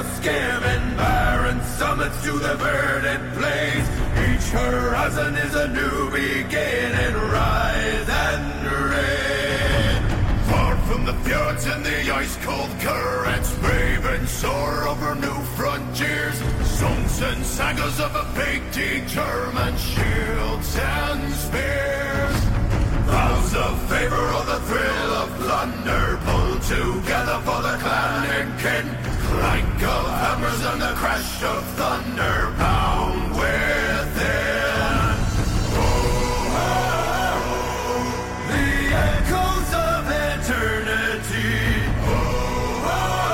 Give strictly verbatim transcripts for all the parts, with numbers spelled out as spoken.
scamming barren summits to the verdant plains. Each horizon is a new beginning. Rise and reign. Far from the fjords and the ice-cold currents, brave and soar over new frontiers. Songs and sagas of a fate determined, shields and spears. Vows of favor or the thrill of plunder, pull together for the clan and kin. Clank of hammers and the crash of thunder, bound within. Oh, oh, oh, the echoes of eternity. Oh,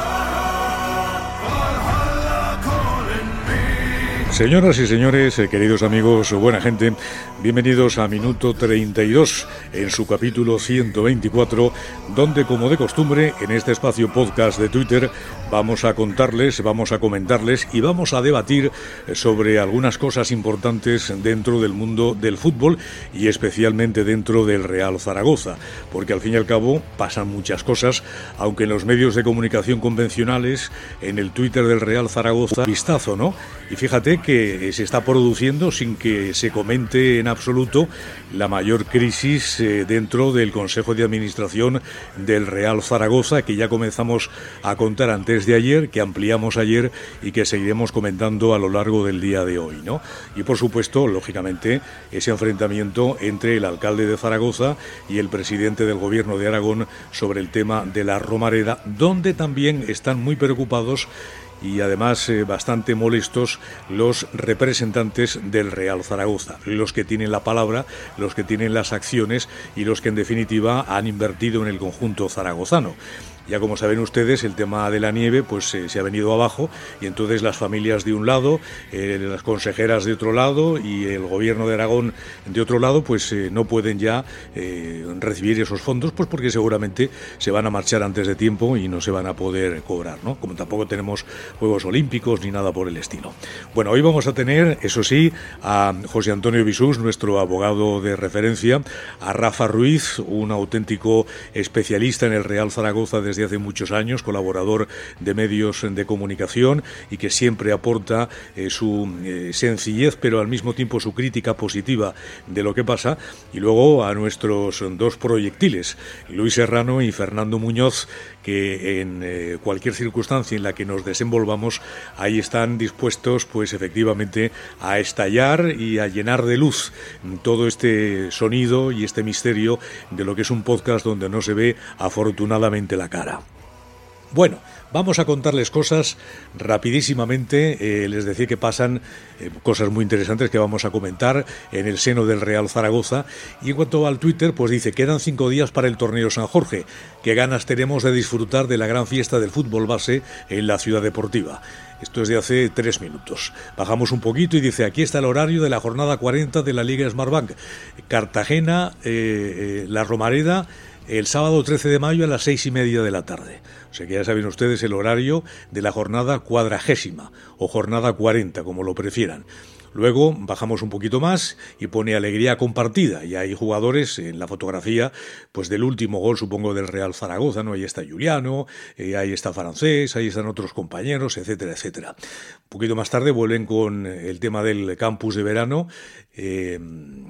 oh, oh, Valhalla calling me. Señoras y señores, eh, queridos amigos, buena gente, bienvenidos a Minuto treinta y dos en su capítulo ciento veinticuatro, donde, como de costumbre, en este espacio podcast de Twitter, vamos a contarles, vamos a comentarles y vamos a debatir sobre algunas cosas importantes dentro del mundo del fútbol y especialmente dentro del Real Zaragoza, porque al fin y al cabo pasan muchas cosas, aunque en los medios de comunicación convencionales, en el Twitter del Real Zaragoza, vistazo, ¿no? Y fíjate que se está produciendo, sin que se comente en absoluto, la mayor crisis eh, dentro del Consejo de Administración del Real Zaragoza, que ya comenzamos a contar antes de ayer, que ampliamos ayer y que seguiremos comentando a lo largo del día de hoy, ¿no? Y por supuesto, lógicamente, ese enfrentamiento entre el alcalde de Zaragoza y el presidente del Gobierno de Aragón sobre el tema de la Romareda, donde también están muy preocupados y además eh, bastante molestos los representantes del Real Zaragoza, los que tienen la palabra, los que tienen las acciones y los que en definitiva han invertido en el conjunto zaragozano. Ya como saben ustedes, el tema de la nieve pues eh, se ha venido abajo y entonces las familias de un lado, eh, las consejeras de otro lado y el Gobierno de Aragón de otro lado pues eh, no pueden ya eh, recibir esos fondos, pues porque seguramente se van a marchar antes de tiempo y no se van a poder cobrar, ¿no? Como tampoco tenemos Juegos Olímpicos ni nada por el estilo. Bueno, hoy vamos a tener, eso sí, a José Antonio Bisús, nuestro abogado de referencia, a Rafa Ruiz, un auténtico especialista en el Real Zaragoza desde hace muchos años, colaborador de medios de comunicación y que siempre aporta eh, su eh, sencillez, pero al mismo tiempo su crítica positiva de lo que pasa, y luego a nuestros dos proyectiles, Luis Serrano y Fernando Muñoz, que en eh, cualquier circunstancia en la que nos desenvolvamos, ahí están dispuestos, pues efectivamente, a estallar y a llenar de luz todo este sonido y este misterio de lo que es un podcast donde no se ve afortunadamente la cara. Bueno, vamos a contarles cosas rapidísimamente. Eh, les decía que pasan eh, cosas muy interesantes que vamos a comentar en el seno del Real Zaragoza. Y en cuanto al Twitter, pues dice, quedan cinco días para el torneo San Jorge. Qué ganas tenemos de disfrutar de la gran fiesta del fútbol base en la ciudad deportiva. Esto es de hace tres minutos. Bajamos un poquito y dice, aquí está el horario de la jornada cuarenta de la Liga Smartbank. Cartagena, eh, eh, La Romareda, el sábado trece de mayo a las seis y media de la tarde. O sea que ya saben ustedes el horario de la jornada cuadragésima o jornada cuarenta, como lo prefieran. Luego bajamos un poquito más y pone alegría compartida, y hay jugadores en la fotografía pues del último gol, supongo, del Real Zaragoza, ¿no? Ahí está Juliano, eh, ahí está Francés, ahí están otros compañeros, etcétera, etcétera. Un poquito más tarde vuelven con el tema del campus de verano, eh...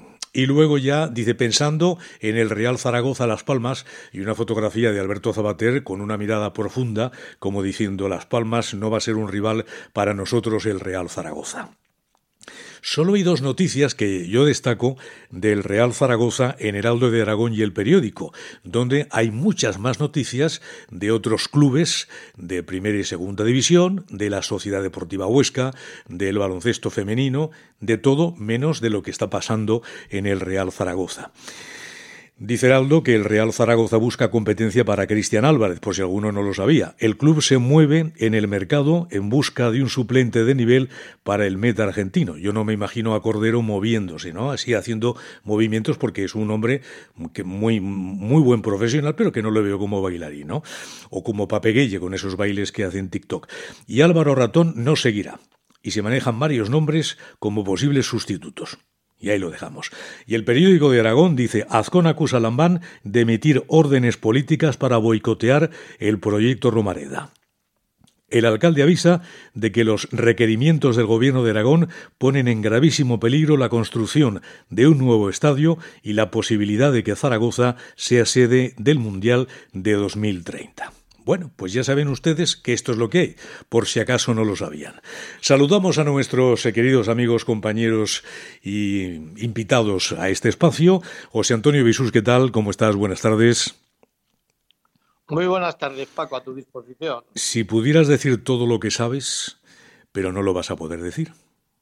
Y luego ya, dice, pensando en el Real Zaragoza Las Palmas, y una fotografía de Alberto Zabater con una mirada profunda, como diciendo, Las Palmas no va a ser un rival para nosotros el Real Zaragoza. Solo hay dos noticias que yo destaco del Real Zaragoza en Heraldo de Aragón y El Periódico, donde hay muchas más noticias de otros clubes de primera y segunda división, de la Sociedad Deportiva Huesca, del baloncesto femenino, de todo menos de lo que está pasando en el Real Zaragoza. Dice Heraldo que el Real Zaragoza busca competencia para Cristian Álvarez, por si alguno no lo sabía. El club se mueve en el mercado en busca de un suplente de nivel para el meta argentino. Yo no me imagino a Cordero moviéndose, ¿no? Así haciendo movimientos, porque es un hombre que muy, muy buen profesional, pero que no lo veo como bailarín, ¿no? O como Papeguelle con esos bailes que hace en TikTok. Y Álvaro Ratón no seguirá. Y se manejan varios nombres como posibles sustitutos. Y ahí lo dejamos. Y El Periódico de Aragón dice, Azcón acusa a Lambán de emitir órdenes políticas para boicotear el proyecto Romareda. El alcalde avisa de que los requerimientos del Gobierno de Aragón ponen en gravísimo peligro la construcción de un nuevo estadio y la posibilidad de que Zaragoza sea sede del Mundial de dos mil treinta. Bueno, pues ya saben ustedes que esto es lo que hay, por si acaso no lo sabían. Saludamos a nuestros queridos amigos, compañeros y invitados a este espacio. José Antonio Bisús, ¿qué tal? ¿Cómo estás? Buenas tardes. Muy buenas tardes, Paco, a tu disposición. Si pudieras decir todo lo que sabes, pero no lo vas a poder decir.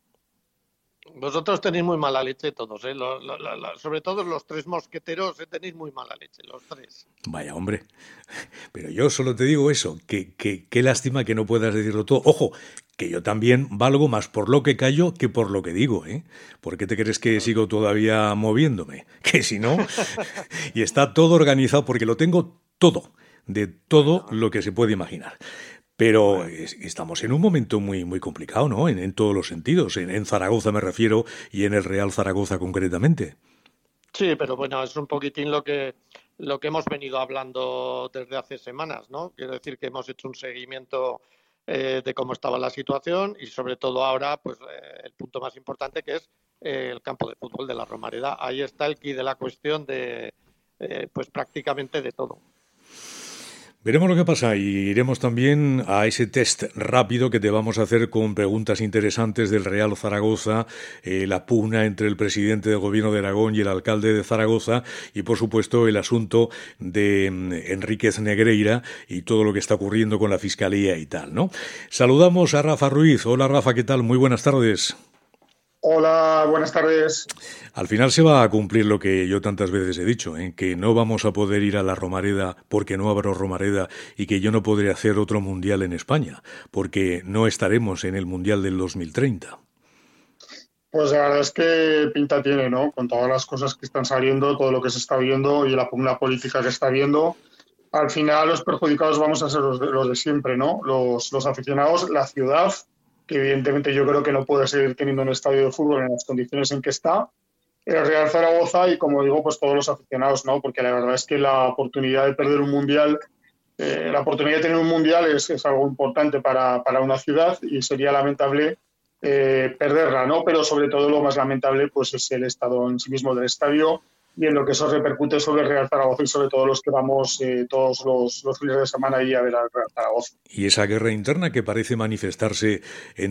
Vosotros tenéis muy mala leche todos, ¿eh? Lo, lo, lo, sobre todo los tres mosqueteros, ¿eh? Tenéis muy mala leche, los tres. Vaya, hombre. Pero yo solo te digo eso, que, que, qué lástima que no puedas decirlo todo. Ojo, que yo también valgo más por lo que callo que por lo que digo, ¿eh? ¿Por qué te crees que sigo todavía moviéndome? Que si no, y está todo organizado porque lo tengo todo, de todo lo que se puede imaginar. Pero estamos en un momento muy muy complicado, ¿no? En, en todos los sentidos. En, en Zaragoza me refiero, y en el Real Zaragoza concretamente. Sí, pero bueno, es un poquitín lo que lo que hemos venido hablando desde hace semanas, ¿no? Quiero decir que hemos hecho un seguimiento eh, de cómo estaba la situación y sobre todo ahora, pues eh, el punto más importante que es eh, el campo de fútbol de la Romareda. Ahí está el quid de la cuestión de, eh, pues prácticamente de todo. Veremos lo que pasa y iremos también a ese test rápido que te vamos a hacer con preguntas interesantes del Real Zaragoza, eh, la pugna entre el presidente del Gobierno de Aragón y el alcalde de Zaragoza y, por supuesto, el asunto de mm, Enríquez Negreira y todo lo que está ocurriendo con la Fiscalía y tal, ¿no? Saludamos a Rafa Ruiz. Hola, Rafa, ¿qué tal? Muy buenas tardes. Hola, buenas tardes. Al final se va a cumplir lo que yo tantas veces he dicho, ¿eh? Que no vamos a poder ir a la Romareda porque no habrá Romareda y que yo no podré hacer otro mundial en España porque no estaremos en el mundial del dos mil treinta. Pues la verdad es que pinta tiene, ¿no? Con todas las cosas que están saliendo, todo lo que se está viendo y la pugna política que está viendo, al final los perjudicados vamos a ser los de, los de siempre, ¿no? Los, los aficionados, la ciudad, que evidentemente yo creo que no puede seguir teniendo un estadio de fútbol en las condiciones en que está, el Real Zaragoza y, como digo, pues todos los aficionados, ¿no? Porque la verdad es que la oportunidad de perder un mundial, eh, la oportunidad de tener un mundial es, es algo importante para, para una ciudad y sería lamentable eh, perderla, ¿no? Pero sobre todo lo más lamentable pues es el estado en sí mismo del estadio y en lo que eso repercute sobre el Real Zaragoza y sobre todo los que vamos eh, todos los, los fines de semana ahí a ver al Real Zaragoza. Y esa guerra interna que parece manifestarse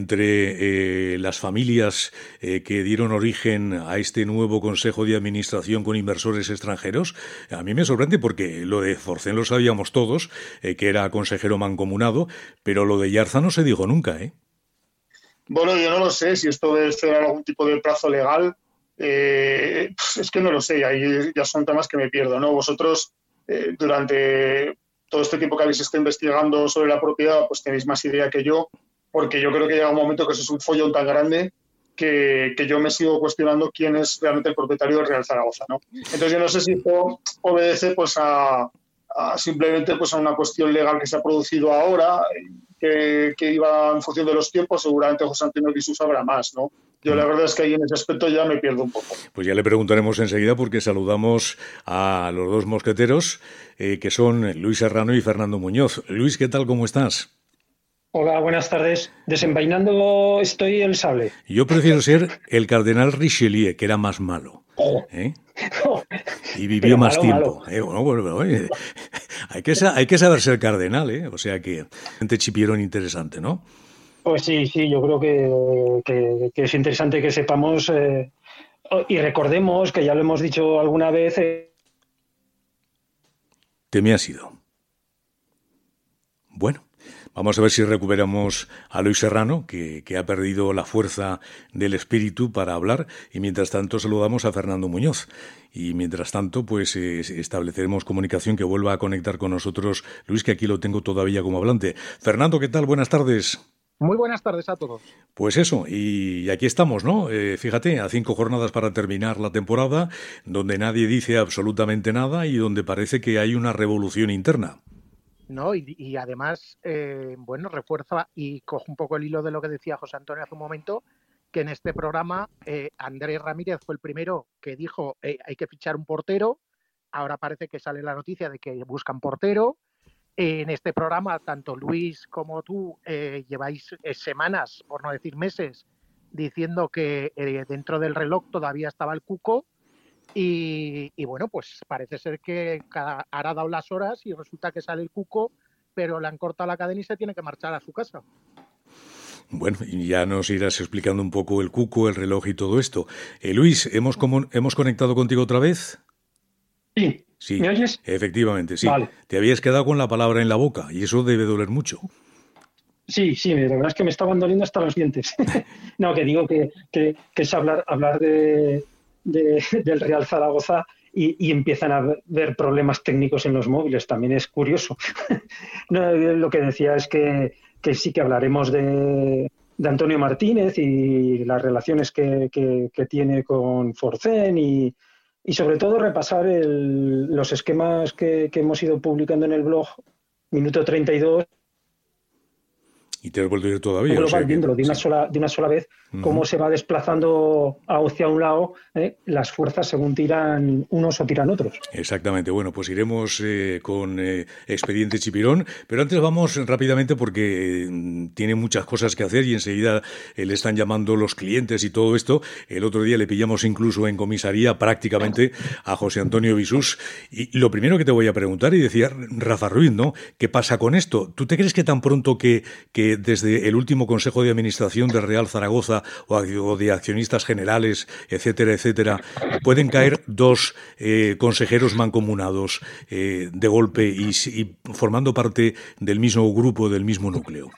entre eh, las familias eh, que dieron origen a este nuevo Consejo de Administración con inversores extranjeros, a mí me sorprende porque lo de Forcén lo sabíamos todos, eh, que era consejero mancomunado, pero lo de Yarza no se dijo nunca, ¿eh? Bueno, yo no lo sé si esto debe ser algún tipo de plazo legal. Eh, es que no lo sé, ahí ya son temas que me pierdo, ¿no? Vosotros, eh, durante todo este tiempo que habéis estado investigando sobre la propiedad, pues tenéis más idea que yo, porque yo creo que llega un momento que eso es un follón tan grande que, que yo me sigo cuestionando quién es realmente el propietario del Real Zaragoza, ¿no? Entonces yo no sé si esto obedece pues a, a simplemente pues a una cuestión legal que se ha producido ahora, que, que iba en función de los tiempos. Seguramente José Antonio Bisús sabrá más, ¿no? Yo la verdad es que ahí en ese aspecto ya me pierdo un poco. Pues ya le preguntaremos enseguida porque saludamos a los dos mosqueteros eh, que son Luis Serrano y Fernando Muñoz. Luis, ¿qué tal? ¿Cómo estás? Hola, buenas tardes. Desenvainando estoy el sable. Yo prefiero ser el cardenal Richelieu, que era más malo. ¿Eh? Y vivió Pero más malo, tiempo. malo. Eh, bueno, bueno, oye, hay, que, hay que saber ser cardenal, ¿eh? O sea que gente chipierón interesante, ¿no? Pues sí, sí, yo creo que, que, que es interesante que sepamos eh, y recordemos, que ya lo hemos dicho alguna vez. Eh... Te me has ido. Bueno. Vamos a ver si recuperamos a Luis Serrano, que, que ha perdido la fuerza del espíritu para hablar, y mientras tanto saludamos a Fernando Muñoz. Y mientras tanto, pues eh, estableceremos comunicación que vuelva a conectar con nosotros Luis, que aquí lo tengo todavía como hablante. Fernando, ¿qué tal? Buenas tardes. Muy buenas tardes a todos. Pues eso, y aquí estamos, ¿no? Eh, fíjate, a cinco jornadas para terminar la temporada, donde nadie dice absolutamente nada y donde parece que hay una revolución interna. No, y, y además, eh, bueno, refuerza y coge un poco el hilo de lo que decía José Antonio hace un momento, que en este programa eh, Andrés Ramírez fue el primero que dijo eh, hay que fichar un portero. Ahora parece que sale la noticia de que buscan portero. En este programa, tanto Luis como tú eh, lleváis eh, semanas, por no decir meses, diciendo que eh, dentro del reloj todavía estaba el cuco y, y bueno, pues parece ser que cada, ahora ha dado las horas y resulta que sale el cuco, pero le han cortado la cadena y se tiene que marchar a su casa. Bueno, y ya nos irás explicando un poco el cuco, el reloj y todo esto. Eh, Luis, ¿hemos, como, ¿hemos conectado contigo otra vez? Sí. Sí, ¿Me oyes? efectivamente, sí. Vale. Te habías quedado con la palabra en la boca y eso debe doler mucho. Sí, sí, la verdad es que me estaban doliendo hasta los dientes. No, que digo que, que, que es hablar, hablar de, de, del Real Zaragoza y, y empiezan a haber problemas técnicos en los móviles. También es curioso. No, lo que decía es que, que sí que hablaremos de, de Antonio Martínez y las relaciones que, que, que tiene con Forcén y, y sobre todo repasar el, los esquemas que, que hemos ido publicando en el blog Minuto treinta y dos. Y te has vuelto a ir todavía. Global, o sea que, viéndolo de una, sí. sola, de una sola vez, uh-huh. Cómo se va desplazando hacia un lado eh, las fuerzas según tiran unos o tiran otros. Exactamente. Bueno, pues iremos eh, con eh, Expediente Chipirón, pero antes vamos rápidamente porque eh, tiene muchas cosas que hacer y enseguida eh, le están llamando los clientes y todo esto. El otro día le pillamos incluso en comisaría prácticamente a José Antonio Bisús. Y lo primero que te voy a preguntar, y decía Rafa Ruiz, ¿no? ¿Qué pasa con esto? ¿Tú te crees que tan pronto que, que desde el último Consejo de Administración del Real Zaragoza o de accionistas generales, etcétera, etcétera, pueden caer dos eh, consejeros mancomunados eh, de golpe y, y formando parte del mismo grupo, del mismo núcleo?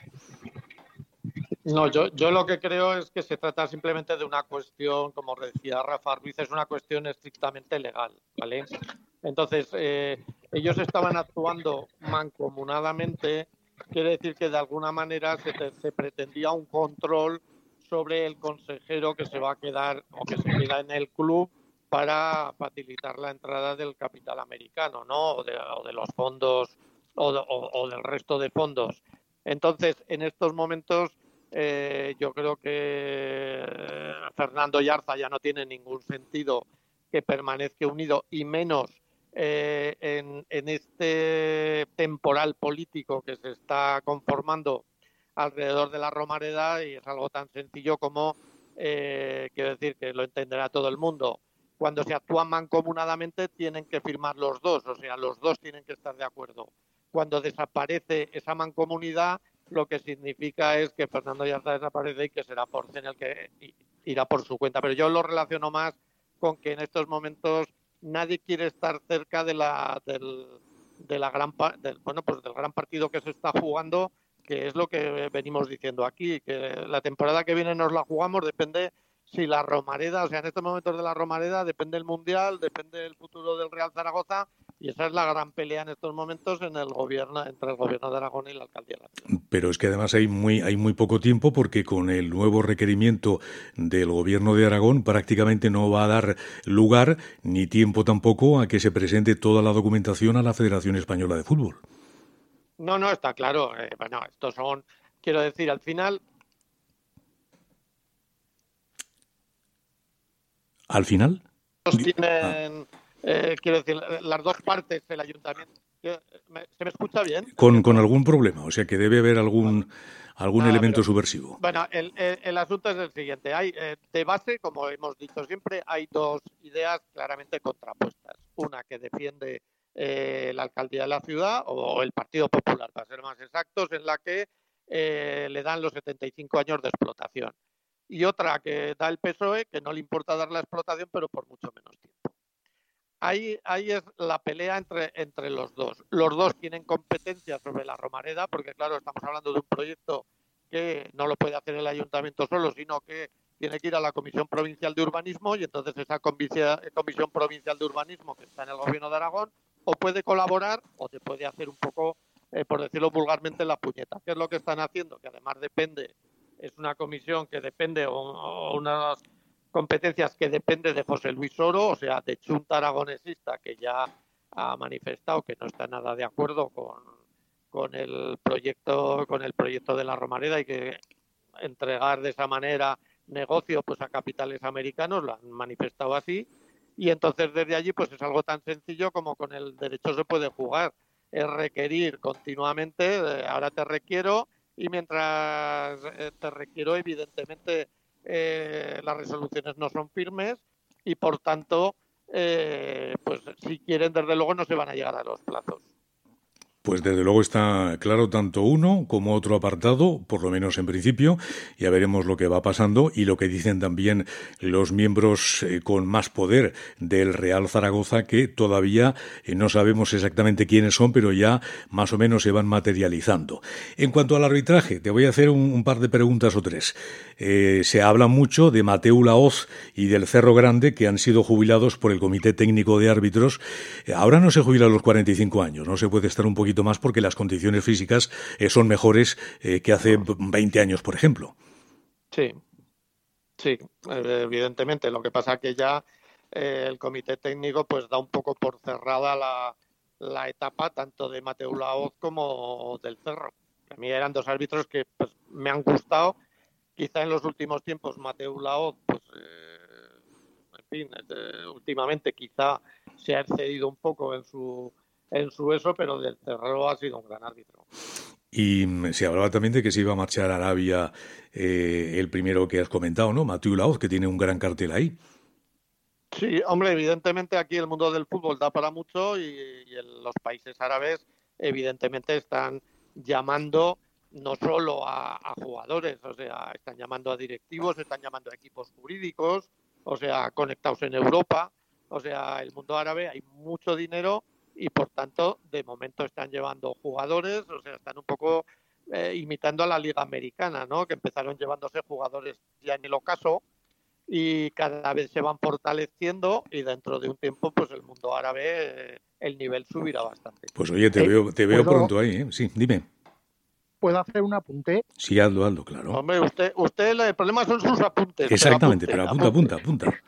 No, yo, yo lo que creo es que se trata simplemente de una cuestión, como decía Rafa Ruiz, es una cuestión estrictamente legal, ¿vale? Entonces, eh, ellos estaban actuando mancomunadamente. Quiere decir que de alguna manera se, te, se pretendía un control sobre el consejero que se va a quedar o que se queda en el club para facilitar la entrada del capital americano, ¿no? O de, o de los fondos o, de, o, o del resto de fondos. Entonces, en estos momentos, eh, yo creo que Fernando Yarza ya no tiene ningún sentido que permanezca unido y menos Eh, en, en este temporal político que se está conformando alrededor de la Romareda, y es algo tan sencillo como, eh, quiero decir que lo entenderá todo el mundo, cuando se actúan mancomunadamente tienen que firmar los dos, o sea, los dos tienen que estar de acuerdo. Cuando desaparece esa mancomunidad, lo que significa es que Fernando Yarza desaparece y que será Forcén el que irá por su cuenta. Pero yo lo relaciono más con que en estos momentos nadie quiere estar cerca de la del, de la gran del, bueno pues del gran partido que se está jugando, que es lo que venimos diciendo aquí, que la temporada que viene nos la jugamos, depende si la Romareda, o sea, en estos momentos de la Romareda depende el Mundial, depende el futuro del Real Zaragoza, y esa es la gran pelea en estos momentos en el gobierno, entre el gobierno de Aragón y la alcaldía de la ciudad. Pero es que además hay muy, hay muy poco tiempo, porque con el nuevo requerimiento del gobierno de Aragón prácticamente no va a dar lugar ni tiempo tampoco a que se presente toda la documentación a la Federación Española de Fútbol. No, no, está claro. Eh, bueno, estos son, quiero decir, al final... ¿Al final? Tienen, ah. eh, quiero decir, las dos partes del ayuntamiento. ¿Se me escucha bien? Con, con algún problema, o sea que debe haber algún, algún ah, elemento pero, subversivo. Bueno, el, el, el asunto es el siguiente. Hay eh, de base, como hemos dicho siempre, hay dos ideas claramente contrapuestas. Una que defiende eh, la alcaldía de la ciudad, o, o el Partido Popular, para ser más exactos, en la que eh, le dan los setenta y cinco años de explotación. Y otra que da el P S O E, que no le importa dar la explotación, pero por mucho menos tiempo. Ahí, ahí es la pelea entre, entre los dos. Los dos tienen competencia sobre la Romareda, porque claro, estamos hablando de un proyecto que no lo puede hacer el ayuntamiento solo, sino que tiene que ir a la Comisión Provincial de Urbanismo, y entonces esa Comisión, Comisión Provincial de Urbanismo, que está en el Gobierno de Aragón, o puede colaborar o te puede hacer un poco, eh, por decirlo vulgarmente, la puñeta. ¿Qué es lo que están haciendo? Que además depende... Es una comisión que depende, o, o unas competencias que depende de José Luis Oro, o sea, de Chunta Aragonesista, que ya ha manifestado que no está nada de acuerdo con, con el proyecto, con el proyecto de la Romareda, y que entregar de esa manera negocio pues a capitales americanos, lo han manifestado así, y entonces desde allí pues es algo tan sencillo como con el derecho se puede jugar. es requerir continuamente, eh, ahora te requiero, y mientras eh, te requiero, evidentemente, eh, las resoluciones no son firmes y, por tanto, eh, pues si quieren, desde luego, no se van a llegar a los plazos. Pues desde luego está claro tanto uno como otro apartado, por lo menos en principio. Ya veremos lo que va pasando y lo que dicen también los miembros eh, con más poder del Real Zaragoza, que todavía eh, no sabemos exactamente quiénes son, pero ya más o menos se van materializando. En cuanto al arbitraje, te voy a hacer un, un par de preguntas o tres. Eh, se habla mucho de Mateu Laoz y del Cerro Grande, que han sido jubilados por el Comité Técnico de Árbitros. Eh, ahora no se jubila a los cuarenta y cinco años, no se puede estar un poquito más porque las condiciones físicas eh, son mejores eh, que hace veinte años, por ejemplo. Sí, sí, evidentemente. Lo que pasa es que ya eh, el comité técnico pues da un poco por cerrada la, la etapa tanto de Mateu Laoz como del Cerro. A mí eran dos árbitros que pues, me han gustado. Quizá en los últimos tiempos Mateu Laoz, pues, eh, en fin, eh, últimamente quizá se ha excedido un poco en su en su eso, pero del Cerro ha sido un gran árbitro. Y se hablaba también de que se iba a marchar a Arabia eh, el primero que has comentado, ¿no? Mateu Laoz, que tiene un gran cartel ahí. Sí, hombre, evidentemente aquí el mundo del fútbol da para mucho y, y en los países árabes evidentemente están llamando no solo a, a jugadores, o sea, están llamando a directivos, están llamando a equipos jurídicos, o sea, conectados en Europa, o sea, el mundo árabe hay mucho dinero y por tanto de momento están llevando jugadores, o sea, están un poco eh, imitando a la Liga Americana, ¿no? Que empezaron llevándose jugadores ya en el ocaso y cada vez se van fortaleciendo y dentro de un tiempo pues el mundo árabe eh, el nivel subirá bastante. Pues oye, te eh, veo, te veo pronto ahí, ¿eh? Sí, dime. ¿Puedo hacer un apunte? Sí, hazlo, hazlo, claro. Hombre, usted, usted el problema son sus apuntes. Exactamente, pero apunta, apunta, apunta. apunta.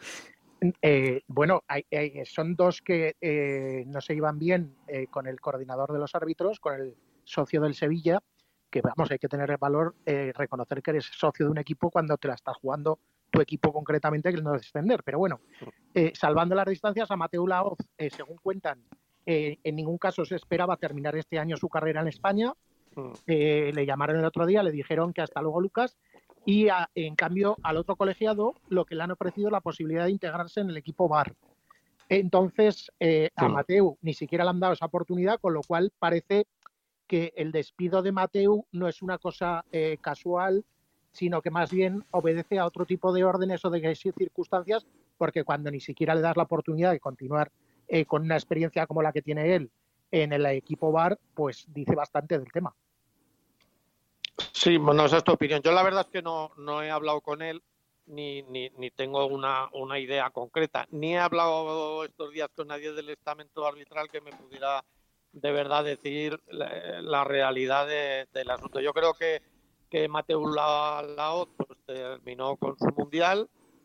Eh, bueno, hay, hay, son dos que eh, no se iban bien eh, con el coordinador de los árbitros, con el socio del Sevilla, que vamos, hay que tener el valor, eh, reconocer que eres socio de un equipo cuando te la estás jugando tu equipo concretamente, que es no descender. Pero bueno, eh, salvando las distancias, a Mateu Laoz, eh, según cuentan, eh, en ningún caso se esperaba terminar este año su carrera en España. Eh, le llamaron el otro día, le dijeron que hasta luego, Lucas. Y a, en cambio al otro colegiado lo que le han ofrecido es la posibilidad de integrarse en el equipo V A R. Entonces eh, a Mateu ni siquiera le han dado esa oportunidad, con lo cual parece que el despido de Mateu no es una cosa eh, casual, sino que más bien obedece a otro tipo de órdenes o de circunstancias, porque cuando ni siquiera le das la oportunidad de continuar eh, con una experiencia como la que tiene él en el equipo V A R, pues dice bastante del tema. Sí, bueno, esa es tu opinión. Yo la verdad es que no, no he hablado con él, ni, ni, ni tengo una, una idea concreta, ni he hablado estos días con nadie del estamento arbitral que me pudiera de verdad decir la, la realidad de, del asunto. Yo creo que, que Mateu Laoz pues, terminó con su mundial.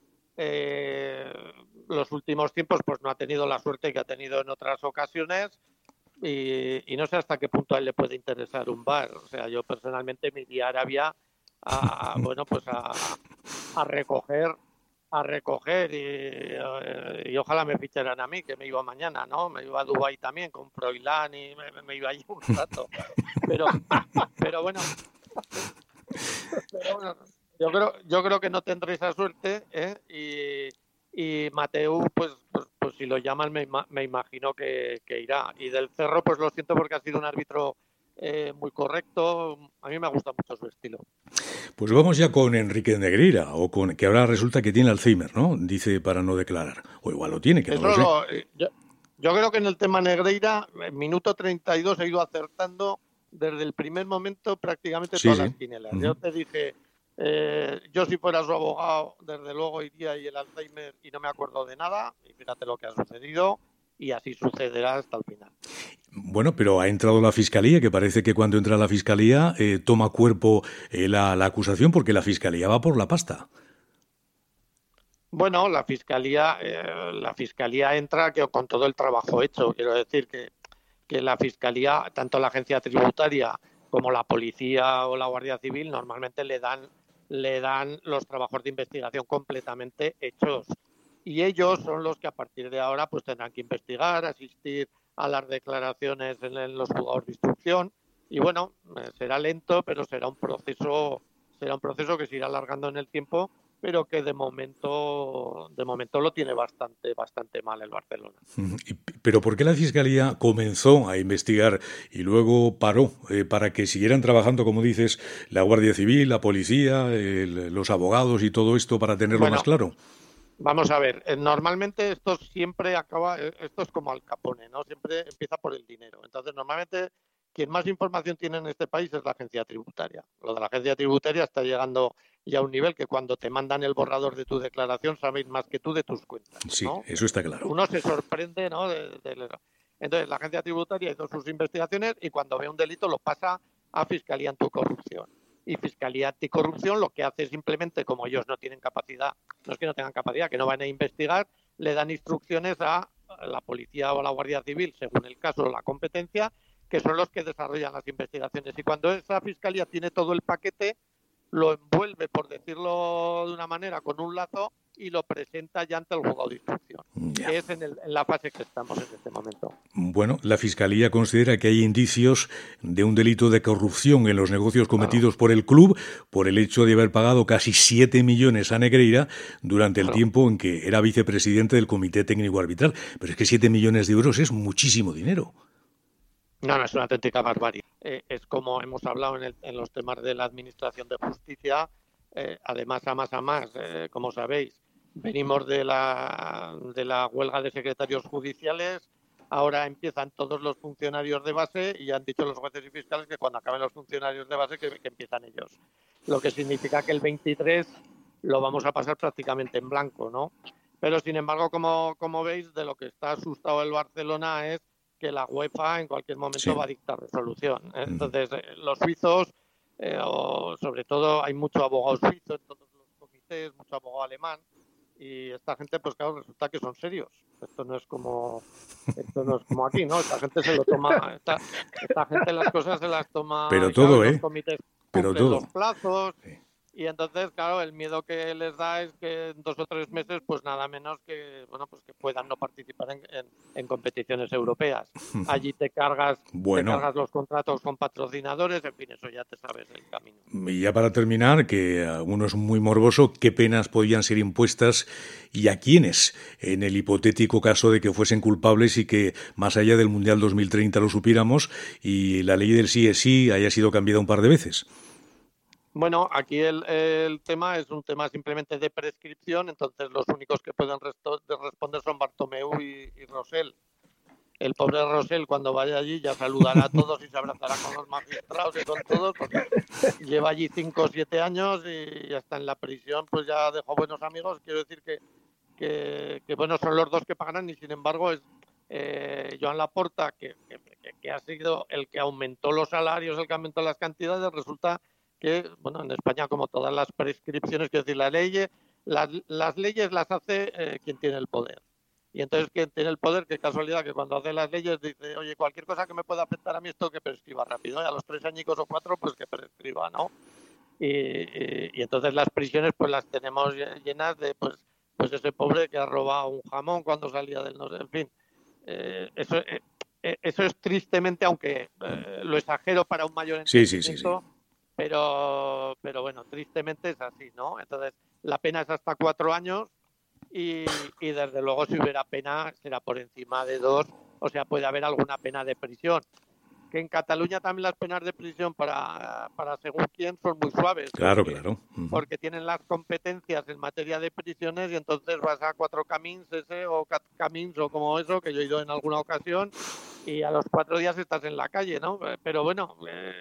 Eh, los últimos tiempos pues no ha tenido la suerte que ha tenido en otras ocasiones. Y, y no sé hasta qué punto a él le puede interesar un V A R. O sea, yo personalmente me iría a Arabia a, bueno, pues a, a recoger, a recoger y, y ojalá me ficharan a mí, que me iba mañana, ¿no? Me iba a Dubái también con Froilán y me, me iba allí un rato. Pero, pero bueno, pero bueno, yo creo, yo creo que no tendré esa suerte, ¿eh? Y, y Mateu, pues, pues, pues si lo llaman, me, me imagino que, que irá. Y del Cerro, pues lo siento porque ha sido un árbitro eh, muy correcto. A mí me gusta mucho su estilo. Pues vamos ya con Enrique Negreira, o con que ahora resulta que tiene Alzheimer, ¿no? Dice para no declarar. O igual lo tiene, que no Eso lo sé. Lo, yo, yo creo que en el tema Negreira, en minuto treinta y dos he ido acertando desde el primer momento prácticamente sí, todas sí. las quinielas. Uh-huh. Yo te dije... Eh, yo si fuera su abogado desde luego iría y el Alzheimer y no me acuerdo de nada y fíjate lo que ha sucedido y así sucederá hasta el final. Bueno, pero ha entrado la Fiscalía, que parece que cuando entra la Fiscalía eh, toma cuerpo eh, la, la acusación porque la Fiscalía va por la pasta. Bueno, la Fiscalía eh, la Fiscalía entra que con todo el trabajo hecho, quiero decir que, que la Fiscalía, tanto la agencia tributaria como la policía o la Guardia Civil normalmente le dan le dan los trabajos de investigación completamente hechos y ellos son los que a partir de ahora pues tendrán que investigar, asistir a las declaraciones en, en los juzgados de instrucción. Y bueno, eh, será lento, pero será un proceso, será un proceso que se irá alargando en el tiempo, pero que de momento de momento lo tiene bastante bastante mal el Barcelona. ¿Pero por qué la Fiscalía comenzó a investigar y luego paró eh, para que siguieran trabajando, como dices, la Guardia Civil, la policía, el, los abogados y todo esto para tenerlo bueno, más claro? Vamos a ver, eh, normalmente esto siempre acaba, eh, esto es como Al Capone, ¿no? Siempre empieza por el dinero. Entonces, normalmente quien más información tiene en este país es la agencia tributaria. Lo de la agencia tributaria está llegando ya a un nivel que cuando te mandan el borrador de tu declaración sabéis más que tú de tus cuentas, ¿no? Sí, eso está claro. Uno se sorprende, ¿no? De, de, entonces, la agencia tributaria hizo sus investigaciones y cuando ve un delito lo pasa a Fiscalía Anticorrupción. Y Fiscalía Anticorrupción lo que hace es simplemente, como ellos no tienen capacidad, no es que no tengan capacidad, que no van a investigar, le dan instrucciones a la policía o a la Guardia Civil, según el caso o la competencia, que son los que desarrollan las investigaciones. Y cuando esa Fiscalía tiene todo el paquete, lo envuelve, por decirlo de una manera, con un lazo y lo presenta ya ante el juzgado de instrucción, yeah. que es en, el, en la fase que estamos en este momento. Bueno, la Fiscalía considera que hay indicios de un delito de corrupción en los negocios cometidos claro. por el club por el hecho de haber pagado casi siete millones a Negreira durante el claro. tiempo en que era vicepresidente del Comité Técnico Arbitral. Pero es que siete millones de euros es muchísimo dinero. No, no, es una auténtica barbarie. Eh, es como hemos hablado en, el, en los temas de la Administración de Justicia, eh, además, a más a más, eh, como sabéis, venimos de la, de la huelga de secretarios judiciales, ahora empiezan todos los funcionarios de base y han dicho los jueces y fiscales que cuando acaben los funcionarios de base que, que empiezan ellos. Lo que significa que el veintitrés lo vamos a pasar prácticamente en blanco, ¿no? Pero, sin embargo, como, como veis, de lo que está asustado el Barcelona es que la UEFA en cualquier momento sí. va a dictar resolución. Entonces, eh, los suizos, eh, o sobre todo hay mucho abogado suizo en todos los comités, mucho abogado alemán, y esta gente, pues claro, resulta que son serios. Esto no es como esto no es como aquí, ¿no? Esta gente se lo toma, esta, esta gente las cosas se las toma. Pero todo, ¿eh? Los comités Pero todo. Los plazos. Sí. Y entonces, claro, el miedo que les da es que en dos o tres meses, pues nada menos que, bueno, pues que puedan no participar en, en, en competiciones europeas. Allí te cargas, bueno. te cargas los contratos con patrocinadores, en fin, eso ya te sabes el camino. Y ya para terminar, que a uno es muy morboso, ¿qué penas podían ser impuestas y a quiénes en el hipotético caso de que fuesen culpables y que más allá del Mundial dos mil treinta lo supiéramos y la ley del sí es sí haya sido cambiada un par de veces? Bueno, aquí el, el tema es un tema simplemente de prescripción, entonces los únicos que pueden resto, responder son Bartomeu y, y Rosell. El pobre Rosell cuando vaya allí ya saludará a todos y se abrazará con los magistrados y con todos, porque lleva allí cinco o siete años y ya está en la prisión, pues ya dejó buenos amigos. Quiero decir que, que, que bueno, son los dos que pagarán y sin embargo es eh, Joan Laporta, que, que, que ha sido el que aumentó los salarios, el que aumentó las cantidades, resulta que, bueno, en España, como todas las prescripciones, quiero decir, la ley, las, las leyes las hace eh, quien tiene el poder. Y entonces, quien tiene el poder, qué casualidad que cuando hace las leyes dice, oye, cualquier cosa que me pueda afectar a mí, esto que prescriba rápido. Y a los tres añicos o cuatro, pues que prescriba, ¿no? Y, y, y entonces las prisiones, pues las tenemos llenas de, pues, pues ese pobre que ha robado un jamón cuando salía del no sé, en fin. Eh, eso, eh, eso es tristemente, aunque eh, lo exagero para un mayor entendimiento. Sí, sí, sí, sí. Pero, pero bueno, tristemente es así, ¿no? Entonces, la pena es hasta cuatro años y, y desde luego si hubiera pena será por encima de dos, o sea, puede haber alguna pena de prisión. Que en Cataluña también las penas de prisión para, para según quién son muy suaves. Claro, porque, claro. Uh-huh. Porque tienen las competencias en materia de prisiones y entonces vas a cuatro camins ese o cat camins o como eso, que yo he ido en alguna ocasión y a los cuatro días estás en la calle, ¿no? Pero bueno... Eh,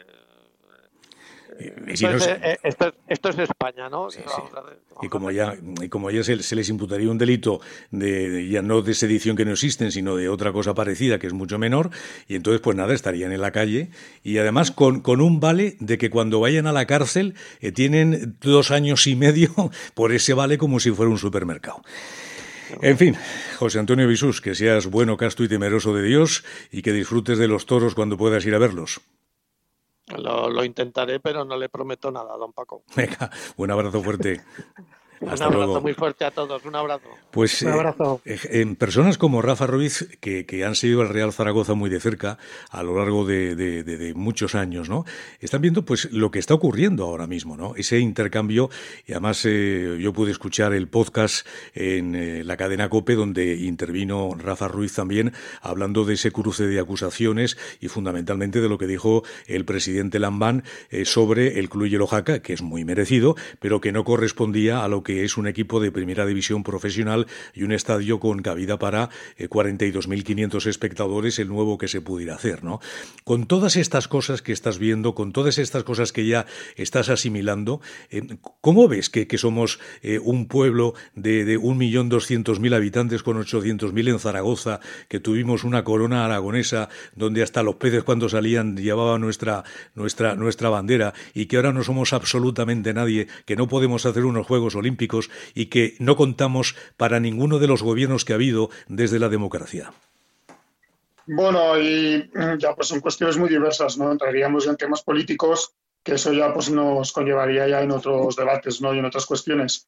Y si no Entonces, se... esto, esto es España, ¿no? Sí, vamos sí. a ver, vamos y como a ya, y como ya se, se les imputaría un delito de, de ya no de sedición que no existen, sino de otra cosa parecida que es mucho menor, y entonces pues nada, estarían en la calle y además con, con un vale de que cuando vayan a la cárcel eh, tienen dos años y medio por ese vale como si fuera un supermercado. En fin, José Antonio Bisús, que seas bueno, casto y temeroso de Dios y que disfrutes de los toros cuando puedas ir a verlos. Lo, lo intentaré, pero no le prometo nada, don Paco. Venga, un abrazo fuerte. Un Hasta abrazo luego. muy fuerte a todos, un abrazo. Pues Un abrazo. eh, en personas como Rafa Ruiz, que, que han seguido al Real Zaragoza muy de cerca a lo largo de, de, de, de muchos años, ¿no? Están viendo pues lo que está ocurriendo ahora mismo, ¿no? Ese intercambio, y además eh, yo pude escuchar el podcast en eh, la cadena COPE, donde intervino Rafa Ruiz también, hablando de ese cruce de acusaciones y fundamentalmente de lo que dijo el presidente Lambán eh, sobre el Club Hielo Jaca, que es muy merecido, pero que no correspondía a lo que es un equipo de primera división profesional y un estadio con cabida para eh, cuarenta y dos mil quinientos espectadores, el nuevo que se pudiera hacer, ¿no? Con todas estas cosas que estás viendo, con todas estas cosas que ya estás asimilando, eh, ¿cómo ves que, que somos eh, un pueblo de, de un millón doscientos mil habitantes con ochocientos mil en Zaragoza, que tuvimos una corona aragonesa donde hasta los peces cuando salían llevaban nuestra, nuestra, nuestra bandera, y que ahora no somos absolutamente nadie, que no podemos hacer unos Juegos Olímpicos y que no contamos para ninguno de los gobiernos que ha habido desde la democracia? Bueno, y ya pues son cuestiones muy diversas, ¿no? Entraríamos en temas políticos, que eso ya pues nos conllevaría ya en otros debates, ¿no? Y en otras cuestiones.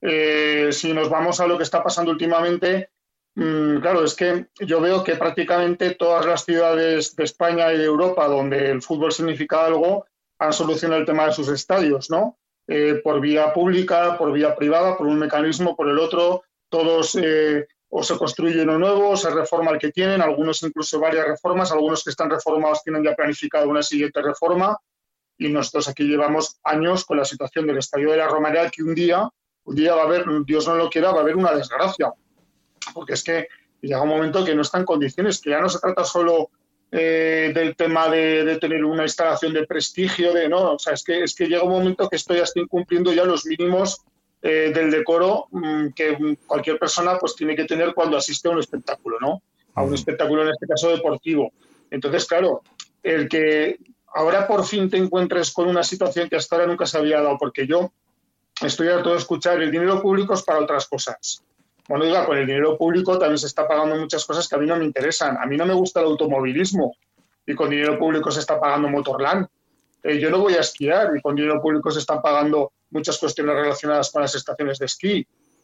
Eh, si nos vamos a lo que está pasando últimamente, mmm, claro, es que yo veo que prácticamente todas las ciudades de España y de Europa donde el fútbol significa algo han solucionado el tema de sus estadios, ¿no? Eh, por vía pública, por vía privada, por un mecanismo, por el otro, todos eh, o se construye uno nuevo, o se reforma el que tienen, algunos incluso varias reformas, algunos que están reformados tienen ya planificado una siguiente reforma, y nosotros aquí llevamos años con la situación del Estadio de la Romareda, que un día, un día va a haber, Dios no lo quiera, va a haber una desgracia, porque es que llega un momento que no está en condiciones, que ya no se trata solo Eh, del tema de, de tener una instalación de prestigio, de no, o sea, es que, es que llega un momento que esto ya está incumpliendo ya los mínimos eh, del decoro mmm, que cualquier persona pues tiene que tener cuando asiste a un espectáculo, ¿no? A un espectáculo, en este caso deportivo. Entonces, claro, el que ahora por fin te encuentres con una situación que hasta ahora nunca se había dado, porque yo estoy harto de escuchar el dinero público es para otras cosas. Bueno, diga, con el dinero público también se está pagando muchas cosas que a mí no me interesan. A mí no me gusta el automovilismo y con dinero público se está pagando Motorland. Eh, yo no voy a esquiar y con dinero público se están pagando muchas cuestiones relacionadas con las estaciones de esquí.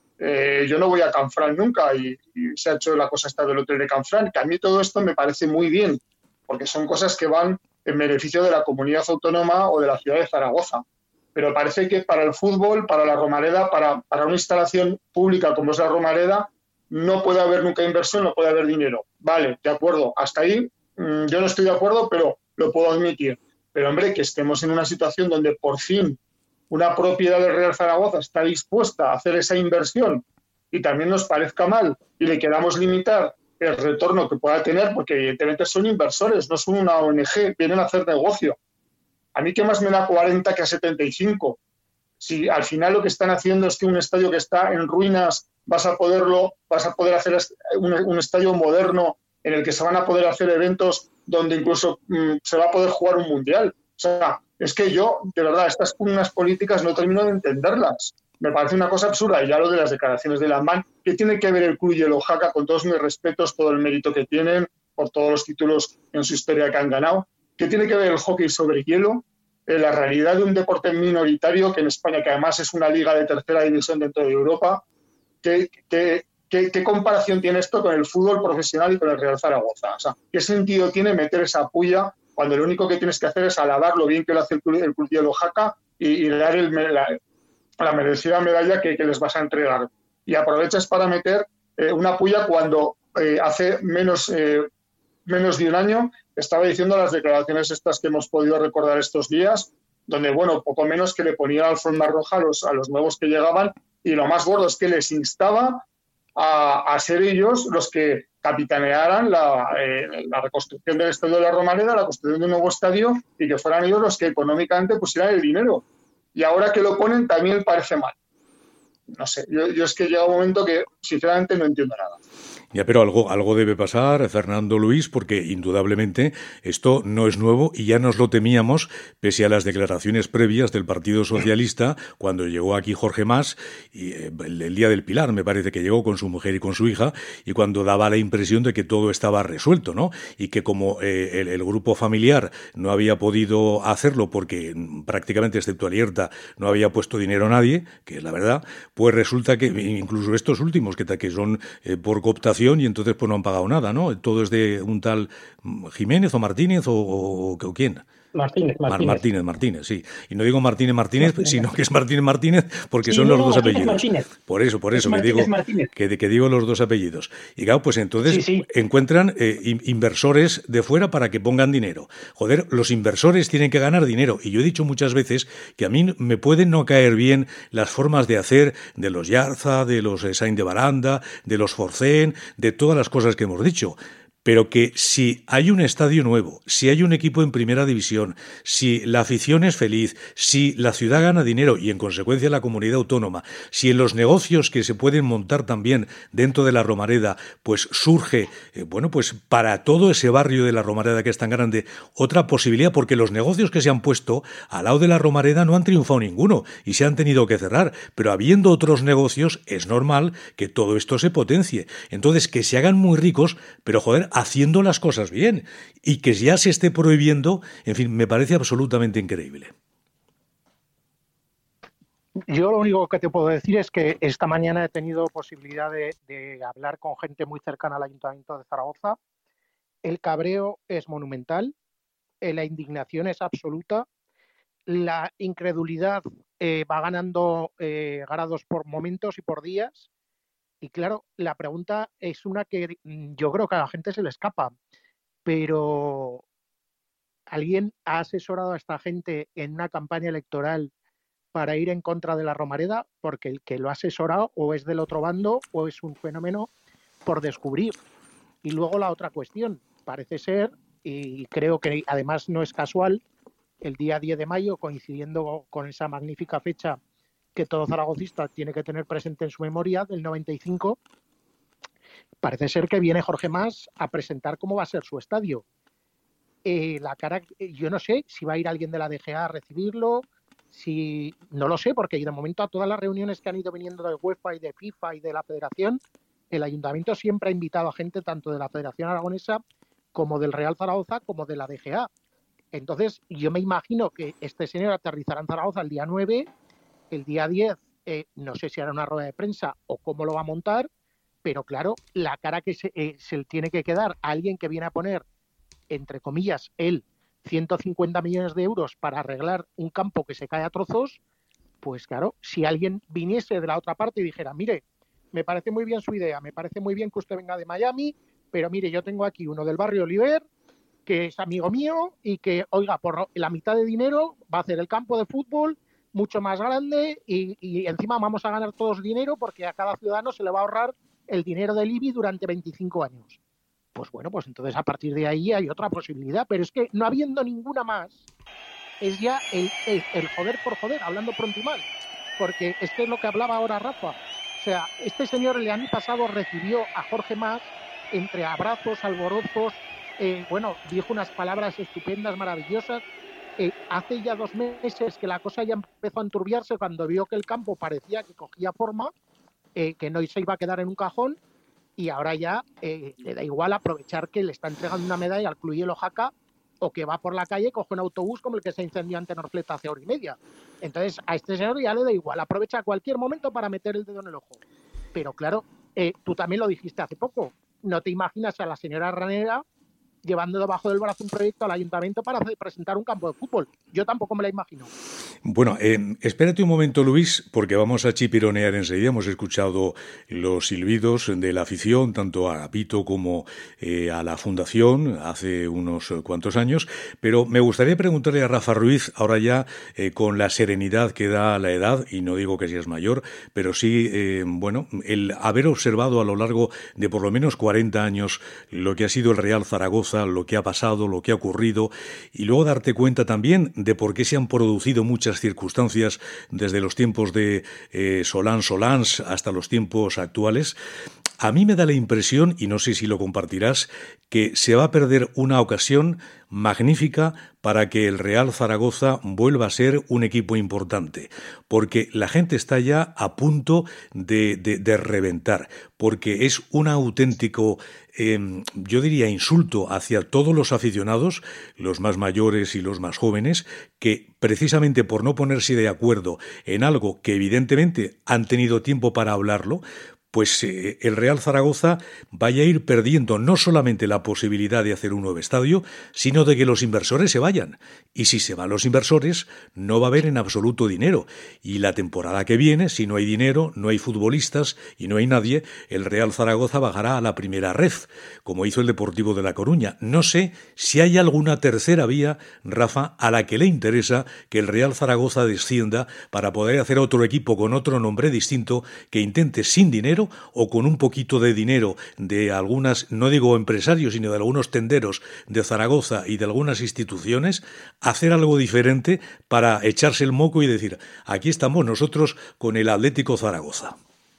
Eh, yo no voy a Canfranc nunca y, y se ha hecho la cosa esta del hotel de Canfranc, que a mí todo esto me parece muy bien, porque son cosas que van en beneficio de la comunidad autónoma o de la ciudad de Zaragoza. Pero parece que para el fútbol, para la Romareda, para, para una instalación pública como es la Romareda, no puede haber nunca inversión, no puede haber dinero. Vale, de acuerdo, hasta ahí mmm, yo no estoy de acuerdo, pero lo puedo admitir. Pero, hombre, que estemos en una situación donde por fin una propiedad del Real Zaragoza está dispuesta a hacer esa inversión y también nos parezca mal y le queramos limitar el retorno que pueda tener, porque evidentemente son inversores, no son una O N G, vienen a hacer negocio. A mí qué más me da cuarenta que a setenta y cinco. Si al final lo que están haciendo es que un estadio que está en ruinas vas a poderlo, vas a poder hacer un, un estadio moderno en el que se van a poder hacer eventos donde incluso mmm, se va a poder jugar un mundial. O sea, es que yo, de verdad, estas unas políticas no termino de entenderlas. Me parece una cosa absurda. Y ya lo de las declaraciones de Lambán, ¿qué tiene que ver el Club Hielo Jaca, con todos mis respetos, todo el mérito que tienen, por todos los títulos en su historia que han ganado? ¿Qué tiene que ver el hockey sobre hielo? Eh, la realidad de un deporte minoritario que en España, que además es una liga de tercera división dentro de Europa, ¿qué, qué, qué, qué comparación tiene esto con el fútbol profesional y con el Real Zaragoza? O sea, ¿qué sentido tiene meter esa puya cuando lo único que tienes que hacer es alabar lo bien que lo hace el Club, el Club Hielo Jaca y, y dar el, la, la merecida medalla que, que les vas a entregar? Y aprovechas para meter eh, una puya cuando eh, hace menos, eh, menos de un año estaba diciendo las declaraciones estas que hemos podido recordar estos días, donde, bueno, poco menos que le ponía alfombra roja a los, a los nuevos que llegaban, y lo más gordo es que les instaba a, a ser ellos los que capitanearan la, eh, la reconstrucción del estadio de la Romareda, la construcción de un nuevo estadio, y que fueran ellos los que económicamente pusieran el dinero. Y ahora que lo ponen también parece mal. No sé, yo, yo es que llega un momento que sinceramente no entiendo nada. Ya, pero algo, algo debe pasar, Fernando Luis, porque indudablemente esto no es nuevo y ya nos lo temíamos, pese a las declaraciones previas del Partido Socialista, cuando llegó aquí Jorge Mas, y, eh, el, el día del Pilar, me parece que llegó con su mujer y con su hija, y cuando daba la impresión de que todo estaba resuelto, ¿no? Y que como eh, el, el grupo familiar no había podido hacerlo porque prácticamente, excepto Alierta, no había puesto dinero a nadie, que es la verdad, pues resulta que incluso estos últimos, que, que son eh, por cooptación, y entonces pues no han pagado nada, ¿no? Todo es de un tal Jiménez o Martínez o, o, o ¿quién? Martínez, Martínez. Martínez, Martínez, sí. Y no digo Martínez Martínez, Martínez. sino que es Martínez Martínez porque sí, son los no, dos Martínez, apellidos. Martínez. Por eso, por eso que digo que, que digo los dos apellidos. Y claro, pues entonces sí, sí. encuentran eh, inversores de fuera para que pongan dinero. Joder, los inversores tienen que ganar dinero. Y yo he dicho muchas veces que a mí me pueden no caer bien las formas de hacer de los Yarza, de los Sainz de Baranda, de los Forcén, de todas las cosas que hemos dicho. Pero que si hay un estadio nuevo, si hay un equipo en primera división, si la afición es feliz, si la ciudad gana dinero y en consecuencia la comunidad autónoma, si en los negocios que se pueden montar también dentro de la Romareda, pues surge, eh, bueno, pues para todo ese barrio de la Romareda que es tan grande, otra posibilidad, porque los negocios que se han puesto al lado de la Romareda no han triunfado ninguno y se han tenido que cerrar, pero habiendo otros negocios es normal que todo esto se potencie. Entonces, que se hagan muy ricos, pero joder, haciendo las cosas bien, y que ya se esté prohibiendo, en fin, me parece absolutamente increíble. Yo lo único que te puedo decir es que esta mañana he tenido posibilidad de, de hablar con gente muy cercana al Ayuntamiento de Zaragoza. El cabreo es monumental, la indignación es absoluta, la incredulidad eh, va ganando eh, grados por momentos y por días. Y claro, la pregunta es una que yo creo que a la gente se le escapa, pero ¿alguien ha asesorado a esta gente en una campaña electoral para ir en contra de la Romareda? Porque el que lo ha asesorado o es del otro bando o es un fenómeno por descubrir. Y luego la otra cuestión, parece ser, y creo que además no es casual, el día diez de mayo, coincidiendo con esa magnífica fecha que todo zaragocista tiene que tener presente en su memoria, del noventa y cinco, parece ser que viene Jorge Mas a presentar cómo va a ser su estadio. Eh, la cara, yo no sé si va a ir alguien de la D G A a recibirlo, si no lo sé, porque de momento a todas las reuniones que han ido viniendo de UEFA y de FIFA y de la Federación, el Ayuntamiento siempre ha invitado a gente tanto de la Federación Aragonesa como del Real Zaragoza como de la D G A. Entonces, yo me imagino que este señor aterrizará en Zaragoza el día nueve. El día diez, eh, no sé si hará una rueda de prensa o cómo lo va a montar, pero claro, la cara que se, eh, se le tiene que quedar a alguien que viene a poner, entre comillas, él, ciento cincuenta millones de euros para arreglar un campo que se cae a trozos, pues claro, si alguien viniese de la otra parte y dijera, mire, me parece muy bien su idea, me parece muy bien que usted venga de Miami, pero mire, yo tengo aquí uno del barrio Oliver, que es amigo mío y que, oiga, por la mitad de dinero va a hacer el campo de fútbol mucho más grande y, y encima vamos a ganar todos dinero porque a cada ciudadano se le va a ahorrar el dinero del I B I durante veinticinco años. Pues bueno, pues entonces a partir de ahí hay otra posibilidad, pero es que no habiendo ninguna más, es ya el, el, el joder por joder, hablando pronto y mal, porque es que es lo que hablaba ahora Rafa. O sea, este señor el año pasado recibió a Jorge Mas entre abrazos, alborozos, eh, bueno, dijo unas palabras estupendas, maravillosas. Eh, hace ya dos meses que la cosa ya empezó a enturbiarse cuando vio que el campo parecía que cogía forma, eh, que no se iba a quedar en un cajón, y ahora ya eh, le da igual aprovechar que le está entregando una medalla al Club Hielo Jaca o que va por la calle, coge un autobús como el que se incendió en Tenorfleta hace hora y media. Entonces a este señor ya le da igual, aprovecha cualquier momento para meter el dedo en el ojo. Pero claro, eh, tú también lo dijiste hace poco, no te imaginas a la señora Ranera llevando debajo del brazo un proyecto al ayuntamiento para presentar un campo de fútbol. Yo tampoco me la imagino. Bueno, eh, espérate un momento, Luis, porque vamos a chipironear enseguida. Hemos escuchado los silbidos de la afición, tanto a Pito como eh, a la Fundación, hace unos cuantos años, pero me gustaría preguntarle a Rafa Ruiz, ahora ya eh, con la serenidad que da la edad, y no digo que seas mayor, pero sí, eh, bueno, el haber observado a lo largo de por lo menos cuarenta años lo que ha sido el Real Zaragoza, lo que ha pasado, lo que ha ocurrido, y luego darte cuenta también de por qué se han producido muchas circunstancias desde los tiempos de eh, Solán Solans hasta los tiempos actuales. a mí me da la impresión, y no sé si lo compartirás, que se va a perder una ocasión magnífica para que el Real Zaragoza vuelva a ser un equipo importante, porque la gente está ya a punto de, de, de reventar, porque es un auténtico, eh, yo diría, insulto hacia todos los aficionados, los más mayores y los más jóvenes, que precisamente por no ponerse de acuerdo en algo que evidentemente han tenido tiempo para hablarlo, pues eh, el Real Zaragoza vaya a ir perdiendo no solamente la posibilidad de hacer un nuevo estadio, sino de que los inversores se vayan. Y si se van los inversores, no va a haber en absoluto dinero. Y la temporada que viene, si no hay dinero, no hay futbolistas y no hay nadie, el Real Zaragoza bajará a la primera ref, como hizo el Deportivo de La Coruña. No sé si hay alguna tercera vía, Rafa, a la que le interesa que el Real Zaragoza descienda para poder hacer otro equipo con otro nombre distinto que intente sin dinero o con un poquito de dinero de algunas, no digo empresarios, sino de algunos tenderos de Zaragoza y de algunas instituciones, hacer algo diferente para echarse el moco y decir, aquí estamos nosotros con el Atlético Zaragoza.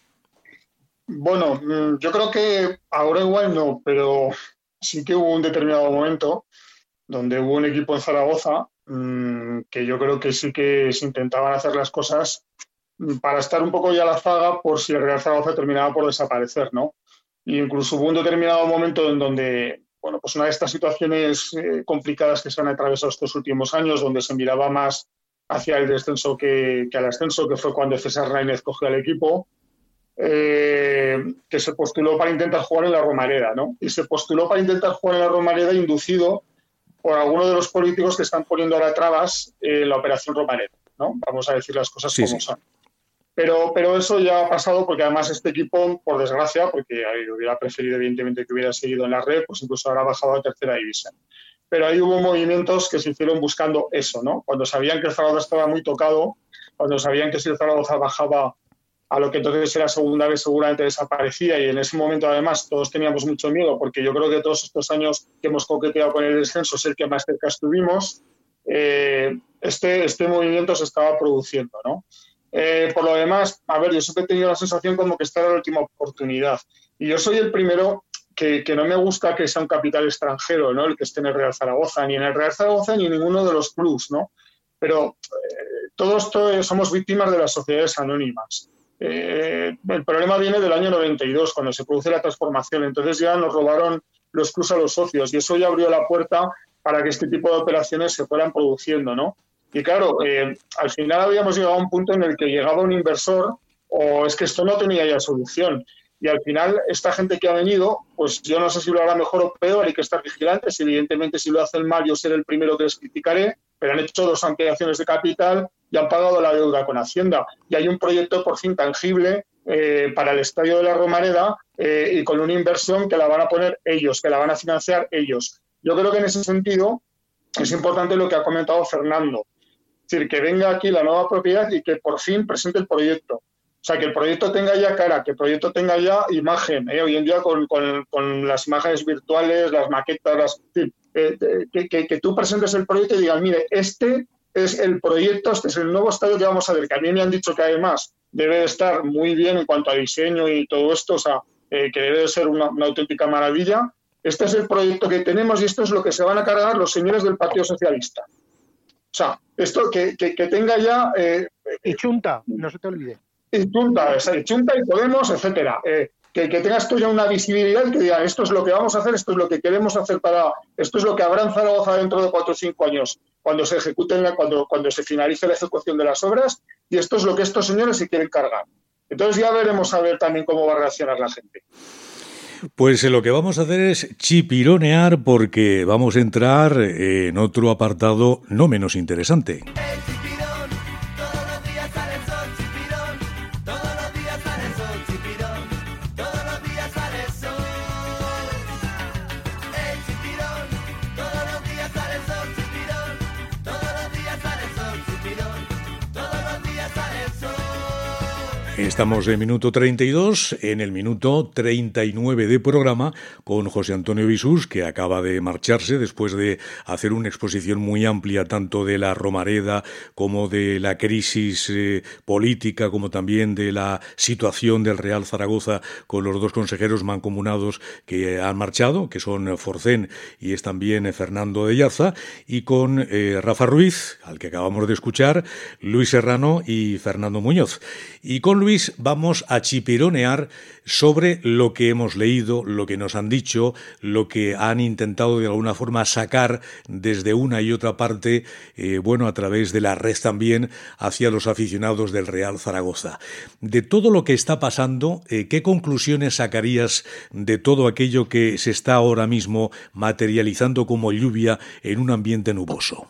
Bueno, yo creo que ahora igual no, pero sí que hubo un determinado momento donde hubo un equipo en Zaragoza que yo creo que sí que se intentaban hacer las cosas para estar un poco ya a la zaga por si el Real Zaragoza terminaba por desaparecer, ¿no? Y incluso hubo un determinado momento en donde, bueno, pues una de estas situaciones eh, complicadas que se han atravesado estos últimos años, donde se miraba más hacia el descenso que, que al ascenso, que fue cuando César Lainez cogió al equipo, eh, que se postuló para intentar jugar en la Romareda, ¿no? Y se postuló para intentar jugar en la Romareda inducido por algunos de los políticos que están poniendo ahora trabas en la operación Romareda, ¿no? Vamos a decir las cosas sí, como sí. son. Pero, pero eso ya ha pasado porque además este equipo, por desgracia, porque hubiera preferido evidentemente que hubiera seguido en la red, pues incluso ahora ha bajado a tercera división. Pero ahí hubo movimientos que se hicieron buscando eso, ¿no? Cuando sabían que el Zaragoza estaba muy tocado, cuando sabían que si el Zaragoza bajaba a lo que entonces era segunda vez seguramente desaparecía, y en ese momento además todos teníamos mucho miedo porque yo creo que todos estos años que hemos coqueteado con el descenso es el que más cerca estuvimos, eh, este, este movimiento se estaba produciendo, ¿no? Eh, por lo demás, a ver, yo siempre he tenido la sensación como que esta era la última oportunidad. Y yo soy el primero que, que no me gusta que sea un capital extranjero, ¿no? El que esté en el Real Zaragoza, ni en el Real Zaragoza ni en ninguno de los clubs, ¿no? Pero eh, todos, todos somos víctimas de las sociedades anónimas. Eh, el problema viene del año noventa y dos, cuando se produce la transformación. Entonces ya nos robaron los clubs a los socios y eso ya abrió la puerta para que este tipo de operaciones se fueran produciendo, ¿no? Y claro, eh, al final habíamos llegado a un punto en el que llegaba un inversor o es que esto no tenía ya solución. Y al final esta gente que ha venido, pues yo no sé si lo hará mejor o peor, hay que estar vigilantes. Evidentemente si lo hacen mal yo seré el primero que les criticaré, pero han hecho dos ampliaciones de capital y han pagado la deuda con Hacienda. Y hay un proyecto por fin tangible eh, para el Estadio de la Romareda eh, y con una inversión que la van a poner ellos, que la van a financiar ellos. Yo creo que en ese sentido es importante lo que ha comentado Fernando. Es decir, que venga aquí la nueva propiedad y que por fin presente el proyecto. O sea, que el proyecto tenga ya cara, que el proyecto tenga ya imagen. ¿eh? Hoy en día con, con, con las imágenes virtuales, las maquetas, las, eh, eh, que, que, que tú presentes el proyecto y digas, mire, este es el proyecto, este es el nuevo estadio que vamos a ver, que a mí me han dicho que además debe de estar muy bien en cuanto a diseño y todo esto, o sea, eh, que debe de ser una, una auténtica maravilla. Este es el proyecto que tenemos y esto es lo que se van a cargar los señores del Partido Socialista. O sea, esto que, que, que tenga ya... Eh, y Chunta, no se te olvide. Y Chunta, y Chunta y Podemos, etcétera. Eh, que, que tengas tú ya una visibilidad y que digan esto es lo que vamos a hacer, esto es lo que queremos hacer para... Esto es lo que habrá en Zaragoza dentro de cuatro o cinco años, cuando se ejecuten, la, cuando, cuando se finalice la ejecución de las obras, y esto es lo que estos señores se quieren cargar. Entonces ya veremos a ver también cómo va a reaccionar la gente. Pues lo que vamos a hacer es chipironear porque vamos a entrar en otro apartado no menos interesante. Estamos en minuto treinta y dos, en el minuto treinta y nueve de programa, con José Antonio Bisús, que acaba de marcharse después de hacer una exposición muy amplia tanto de la Romareda como de la crisis eh, política, como también de la situación del Real Zaragoza con los dos consejeros mancomunados que han marchado, que son Forcén y es también Fernando de Yarza, y con eh, Rafa Ruiz, al que acabamos de escuchar, Luis Serrano y Fernando Muñoz. Y con Luis vamos a chipironear sobre lo que hemos leído, lo que nos han dicho, lo que han intentado de alguna forma sacar desde una y otra parte, eh, bueno, a través de la red también, hacia los aficionados del Real Zaragoza. De todo lo que está pasando, eh, ¿qué conclusiones sacarías de todo aquello que se está ahora mismo materializando como lluvia en un ambiente nuboso?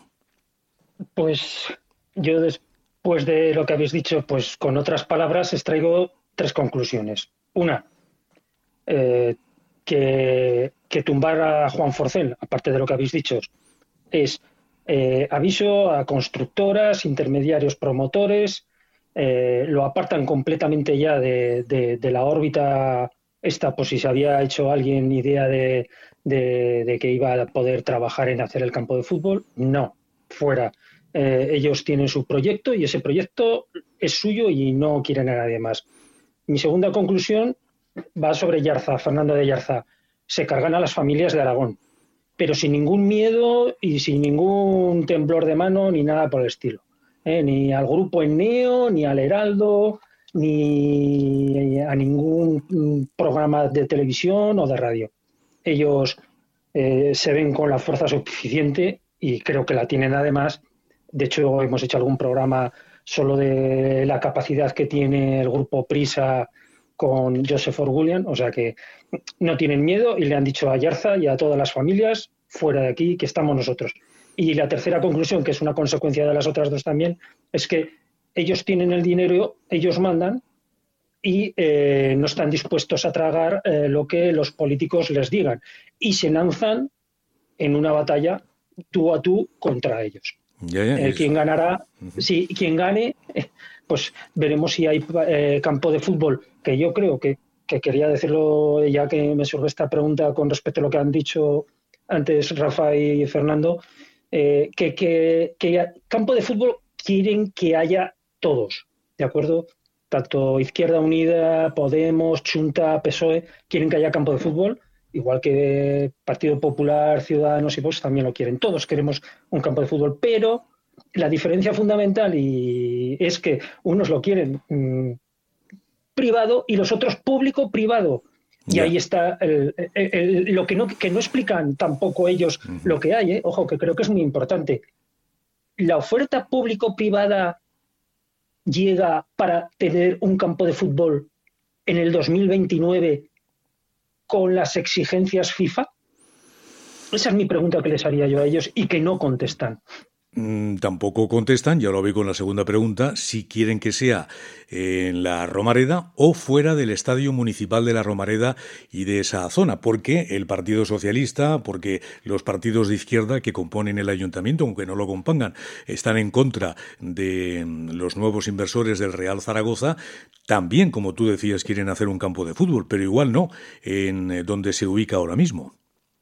Pues yo después Pues de lo que habéis dicho, pues con otras palabras extraigo tres conclusiones. Una, eh, que, que tumbar a Juan Forcén, aparte de lo que habéis dicho, es eh, aviso a constructoras, intermediarios, promotores, eh, lo apartan completamente ya de, de, de la órbita esta, pues si se había hecho alguien idea de, de, de que iba a poder trabajar en hacer el campo de fútbol. No, fuera. Eh, ellos tienen su proyecto y ese proyecto es suyo y no quieren a nadie más. Mi segunda conclusión va sobre Yarza, Fernando de Yarza. Se cargan a las familias de Aragón, pero sin ningún miedo y sin ningún temblor de mano ni nada por el estilo. Eh, ni al grupo Enneo, ni al Heraldo, ni a ningún programa de televisión o de radio. Ellos eh, se ven con la fuerza suficiente y creo que la tienen además. De hecho, hemos hecho algún programa solo de la capacidad que tiene el grupo Prisa con Joseph Orgullian, o sea que no tienen miedo y le han dicho a Yarza y a todas las familias, fuera de aquí, que estamos nosotros. Y la tercera conclusión, que es una consecuencia de las otras dos también, es que ellos tienen el dinero, ellos mandan y eh, no están dispuestos a tragar eh, lo que los políticos les digan. Y se lanzan en una batalla tú a tú contra ellos. Ya, ya, eh, quien ganará, uh-huh. sí, quien gane, eh, pues veremos si hay eh, campo de fútbol, que yo creo que, que quería decirlo ya que me surge esta pregunta con respecto a lo que han dicho antes Rafa y Fernando, eh, que, que, que campo de fútbol quieren que haya todos, ¿de acuerdo? Tanto Izquierda Unida, Podemos, Chunta, P S O E, quieren que haya campo de fútbol. Igual que Partido Popular, Ciudadanos y Vox también lo quieren. Todos queremos un campo de fútbol, pero la diferencia fundamental y es que unos lo quieren mmm, privado y los otros público-privado. Y yeah. ahí está el, el, el, lo que no, que no explican tampoco ellos uh-huh. lo que hay. ¿eh? Ojo, que creo que es muy importante. La oferta público-privada llega para tener un campo de fútbol en el dos mil veintinueve con las exigencias FIFA? Esa es mi pregunta que les haría yo a ellos y que no contestan. Mm, tampoco contestan, ya lo vi con la segunda pregunta, si quieren que sea en la Romareda o fuera del Estadio Municipal de la Romareda y de esa zona, porque el Partido Socialista, porque los partidos de izquierda que componen el ayuntamiento, aunque no lo compongan, están en contra de los nuevos inversores del Real Zaragoza. También, como tú decías, quieren hacer un campo de fútbol, pero igual no en donde se ubica ahora mismo.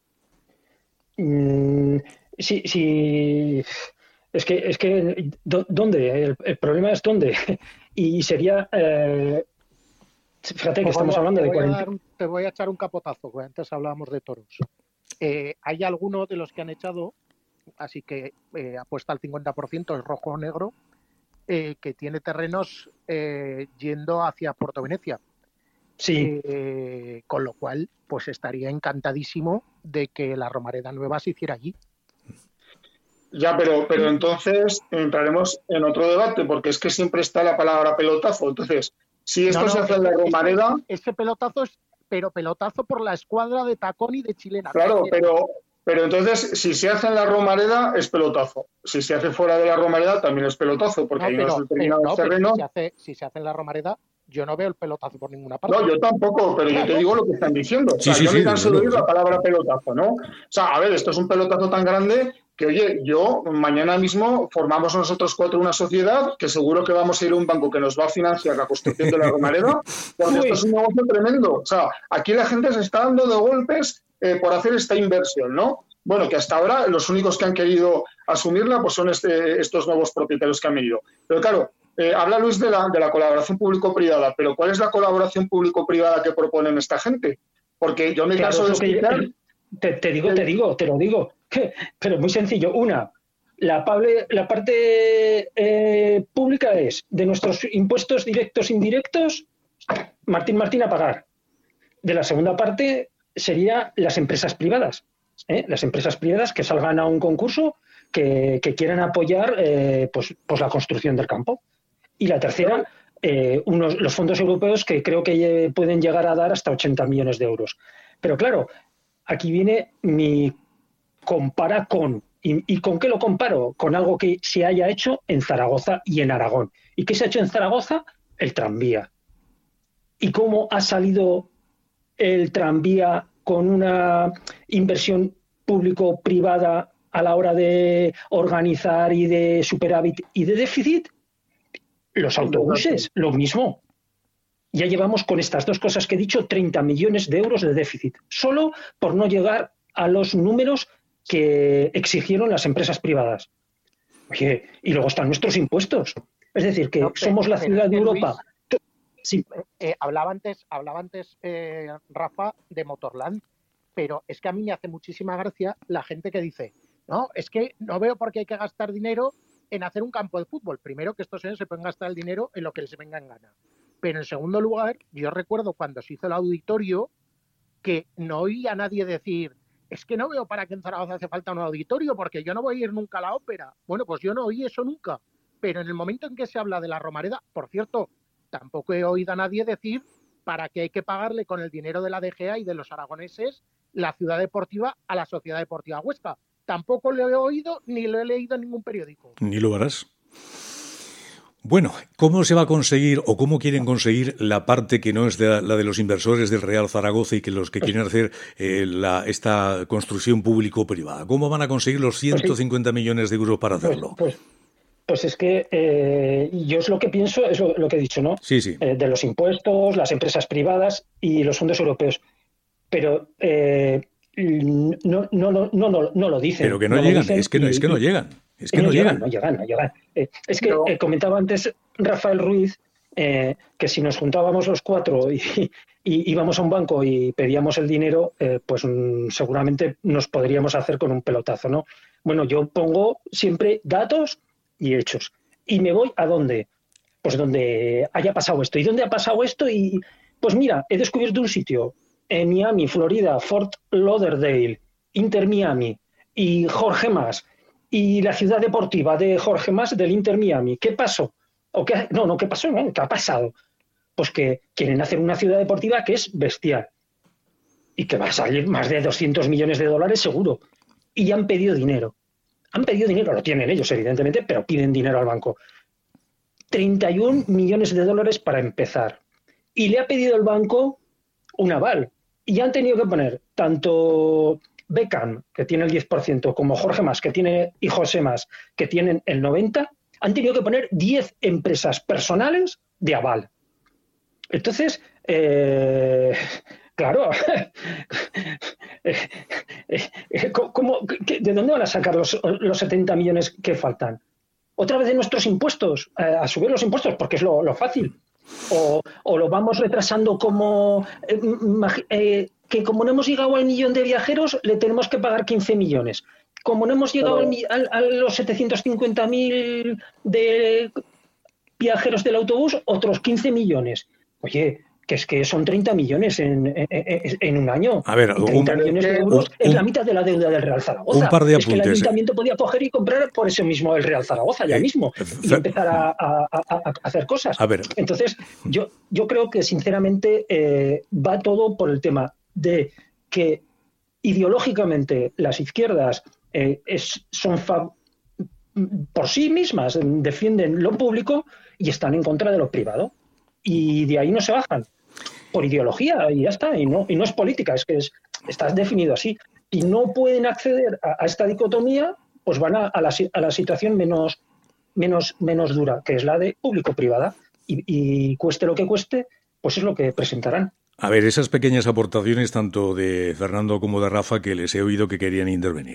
Mm, sí, sí. Es que, es que ¿dónde? El, el problema es dónde. Y sería... Eh, fíjate que estamos a, hablando de cuarenta... Un, te voy a echar un capotazo, que antes hablábamos de toros. Eh, hay algunos de los que han echado, así que eh, apuesta al cincuenta por ciento, es rojo o negro, eh, que tiene terrenos eh, yendo hacia Puerto Venecia. Sí. Eh, con lo cual, pues estaría encantadísimo de que la Romareda Nueva se hiciera allí. Ya, pero, pero entonces entraremos en otro debate, porque es que siempre está la palabra pelotazo. Entonces, si esto no, no, se hace en la Romareda... Ese, ese pelotazo es, pero pelotazo por la escuadra de Tacón y de Chilena. Claro, pero, pero entonces, si se hace en la Romareda, es pelotazo. Si se hace fuera de la Romareda, también es pelotazo, porque no, hay pero, unos determinados no, terrenos... Si se, hace, si se hace en la Romareda, yo no veo el pelotazo por ninguna parte. No, yo tampoco, pero claro. Yo te digo lo que están diciendo. O sea, sí, sí, yo sí, me canso de oír sí. la palabra pelotazo, ¿no? O sea, a ver, esto es un pelotazo tan grande que, oye, yo mañana mismo formamos nosotros cuatro una sociedad que seguro que vamos a ir a un banco que nos va a financiar la construcción de la Romareda, porque esto es un negocio tremendo. O sea, aquí la gente se está dando de golpes eh, por hacer esta inversión, ¿no? Bueno, que hasta ahora los únicos que han querido asumirla pues son este, estos nuevos propietarios que han venido. Pero claro, eh, habla Luis de la, de la colaboración público-privada, pero ¿cuál es la colaboración público-privada que proponen esta gente? Porque yo me claro, caso de explicar... Te, te digo, te digo, te lo digo. Pero muy sencillo. Una, la, pable, la parte eh, pública es de nuestros impuestos directos e indirectos, Martín Martín a pagar. De la segunda parte sería las empresas privadas. ¿eh? Las empresas privadas que salgan a un concurso que, que quieran apoyar eh, pues, pues la construcción del campo. Y la tercera, eh, unos, los fondos europeos que creo que pueden llegar a dar hasta ochenta millones de euros. Pero claro, aquí viene mi compara con. ¿Y, ¿Y con qué lo comparo? Con algo que se haya hecho en Zaragoza y en Aragón. ¿Y qué se ha hecho en Zaragoza? El tranvía. ¿Y cómo ha salido el tranvía con una inversión público-privada a la hora de organizar y de superávit y de déficit? Los autobuses, lo mismo. Ya llevamos con estas dos cosas que he dicho treinta millones de euros de déficit, solo por no llegar a los números que exigieron las empresas privadas. Oye, y luego están nuestros impuestos. Es decir, que no, pero, somos la ciudad de Europa. Luis, sí. eh, hablaba antes, hablaba antes eh, Rafa, de Motorland, pero es que a mí me hace muchísima gracia la gente que dice, no, es que no veo por qué hay que gastar dinero en hacer un campo de fútbol. Primero, que estos señores se pueden gastar el dinero en lo que les venga en gana. Pero en segundo lugar, yo recuerdo cuando se hizo el auditorio que no oía a nadie decir, es que no veo para qué en Zaragoza hace falta un auditorio porque yo no voy a ir nunca a la ópera. Bueno, pues yo no oí eso nunca. Pero en el momento en que se habla de la Romareda, por cierto, tampoco he oído a nadie decir para qué hay que pagarle con el dinero de la D G A y de los aragoneses la ciudad deportiva a la Sociedad Deportiva Huesca. Tampoco lo he oído ni lo he leído en ningún periódico. Ni lo harás. Bueno, ¿cómo se va a conseguir o cómo quieren conseguir la parte que no es de la de los inversores del Real Zaragoza y que los que quieren hacer eh, la, esta construcción público-privada? ¿Cómo van a conseguir los ciento cincuenta millones de euros para hacerlo? Pues, pues, pues es que eh, yo es lo que pienso, es lo, lo que he dicho, ¿no? Sí, sí. Eh, de los impuestos, las empresas privadas y los fondos europeos. Pero eh, no, no, no, no, no, no lo dicen. Pero que no, no llegan, dicen, es que no, y, es que no llegan. Es que no, no llegan. llegan. No llegan, no llegan. Eh, es que no. eh, comentaba antes Rafael Ruiz eh, que si nos juntábamos los cuatro y, y íbamos a un banco y pedíamos el dinero, eh, pues mm, seguramente nos podríamos hacer con un pelotazo, ¿no? Bueno, yo pongo siempre datos y hechos. ¿Y me voy a dónde? Pues donde haya pasado esto. ¿Y dónde ha pasado esto? Y pues mira, he descubierto un sitio en Miami, Florida, Fort Lauderdale, Inter Miami y Jorge Mas. Y la ciudad deportiva de Jorge Mas del Inter Miami. ¿Qué pasó? ¿O qué? No, no, ¿qué pasó? No, ¿qué ha pasado? Pues que quieren hacer una ciudad deportiva que es bestial y que va a salir más de doscientos millones de dólares seguro. Y ya han pedido dinero. Han pedido dinero, lo tienen ellos evidentemente, pero piden dinero al banco. treinta y un millones de dólares para empezar. Y le ha pedido el banco un aval. Y ya han tenido que poner tanto Beckham, que tiene el diez por ciento, como Jorge Mas, que tiene, y José Mas, que tienen el noventa por ciento, han tenido que poner diez empresas personales de aval. Entonces, eh, claro, ¿cómo, qué, ¿de dónde van a sacar los, los setenta millones que faltan? ¿Otra vez de nuestros impuestos? Eh, a subir los impuestos, porque es lo, lo fácil. O, o lo vamos retrasando como... Eh, eh, que como no hemos llegado al millón de viajeros, le tenemos que pagar quince millones. Como no hemos llegado Pero... al, al, a los setecientos cincuenta mil de viajeros del autobús, otros quince millones. Oye, que es que son treinta millones en, en, en un año. A ver, treinta un, millones de euros un, es la mitad de la deuda del Real Zaragoza. Un par de apuntes. Es que el ayuntamiento eh. podía coger y comprar por eso mismo el Real Zaragoza ya eh, mismo y empezar a, a, a, a hacer cosas. A ver. Entonces, yo, yo creo que sinceramente eh, va todo por el tema de que ideológicamente las izquierdas eh, es, son fa- por sí mismas, defienden lo público y están en contra de lo privado. Y de ahí no se bajan. Por ideología, y ya está. Y no, y no es política, es que es, está definido así. Y no pueden acceder a, a esta dicotomía pues van a, a, la, a la situación menos, menos, menos dura, que es la de público-privada. Y, y cueste lo que cueste, pues es lo que presentarán. A ver, esas pequeñas aportaciones, tanto de Fernando como de Rafa, que les he oído que querían intervenir.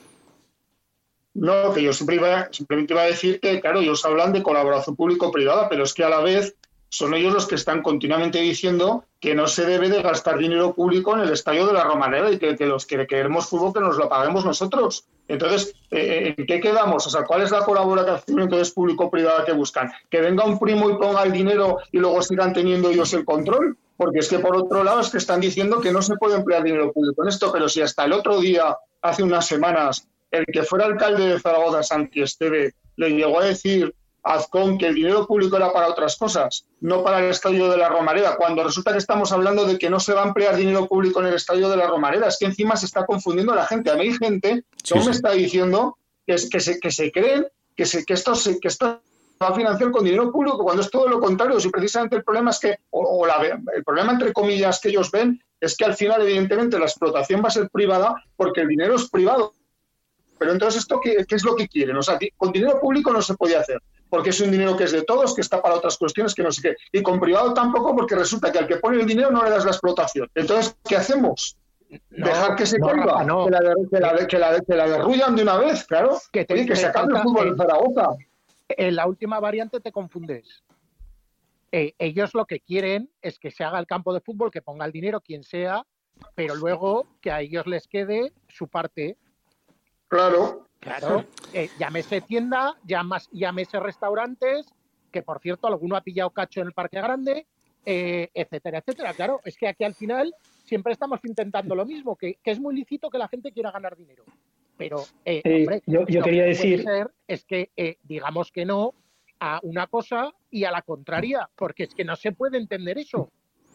No, que yo siempre iba, simplemente iba a decir que, claro, ellos hablan de colaboración público-privada, pero es que a la vez son ellos los que están continuamente diciendo que no se debe de gastar dinero público en el estadio de la Romareda y que, que los que queremos fútbol que nos lo paguemos nosotros. Entonces, eh, ¿en qué quedamos? O sea, ¿cuál es la colaboración entonces público-privada que buscan? ¿Que venga un primo y ponga el dinero y luego sigan teniendo ellos el control? Porque es que, por otro lado, es que están diciendo que no se puede emplear dinero público en esto, pero si hasta el otro día, hace unas semanas, el que fuera alcalde de Zaragoza, Santi Esteve, le llegó a decir a Azcón que el dinero público era para otras cosas, no para el estadio de la Romareda, cuando resulta que estamos hablando de que no se va a emplear dinero público en el estadio de la Romareda. Es que encima se está confundiendo a la gente. A mí hay gente que aún me está diciendo que, es, que, se, que se creen que, se, que, esto se, que esto va a financiar con dinero público, cuando es todo lo contrario. Si precisamente el problema es que, o, o la, el problema entre comillas que ellos ven, es que al final evidentemente la explotación va a ser privada porque el dinero es privado. Pero entonces, ¿esto qué, qué es lo que quieren? O sea, con dinero público no se podía hacer, porque es un dinero que es de todos, que está para otras cuestiones, que no sé qué. Y con privado tampoco, porque resulta que al que pone el dinero no le das la explotación. Entonces, ¿qué hacemos? No, ¿Dejar que se no, caiga? no. Que, la, que, la, que, la, que la derrullan de una vez, claro. Que, te, Oye, que se acabe el fútbol en Zaragoza. En la última variante te confundes. Eh, ellos lo que quieren es que se haga el campo de fútbol, que ponga el dinero quien sea, pero luego que a ellos les quede su parte. Claro. Claro, eh, llámese tienda, llamas, llámese restaurantes, que por cierto alguno ha pillado cacho en el Parque Grande, eh, etcétera, etcétera. Claro, es que aquí al final siempre estamos intentando lo mismo, que, que es muy lícito que la gente quiera ganar dinero. Pero, eh, eh, hombre, yo, yo lo quería que decir... puede ser es que eh, digamos que no a una cosa y a la contraria, porque es que no se puede entender eso.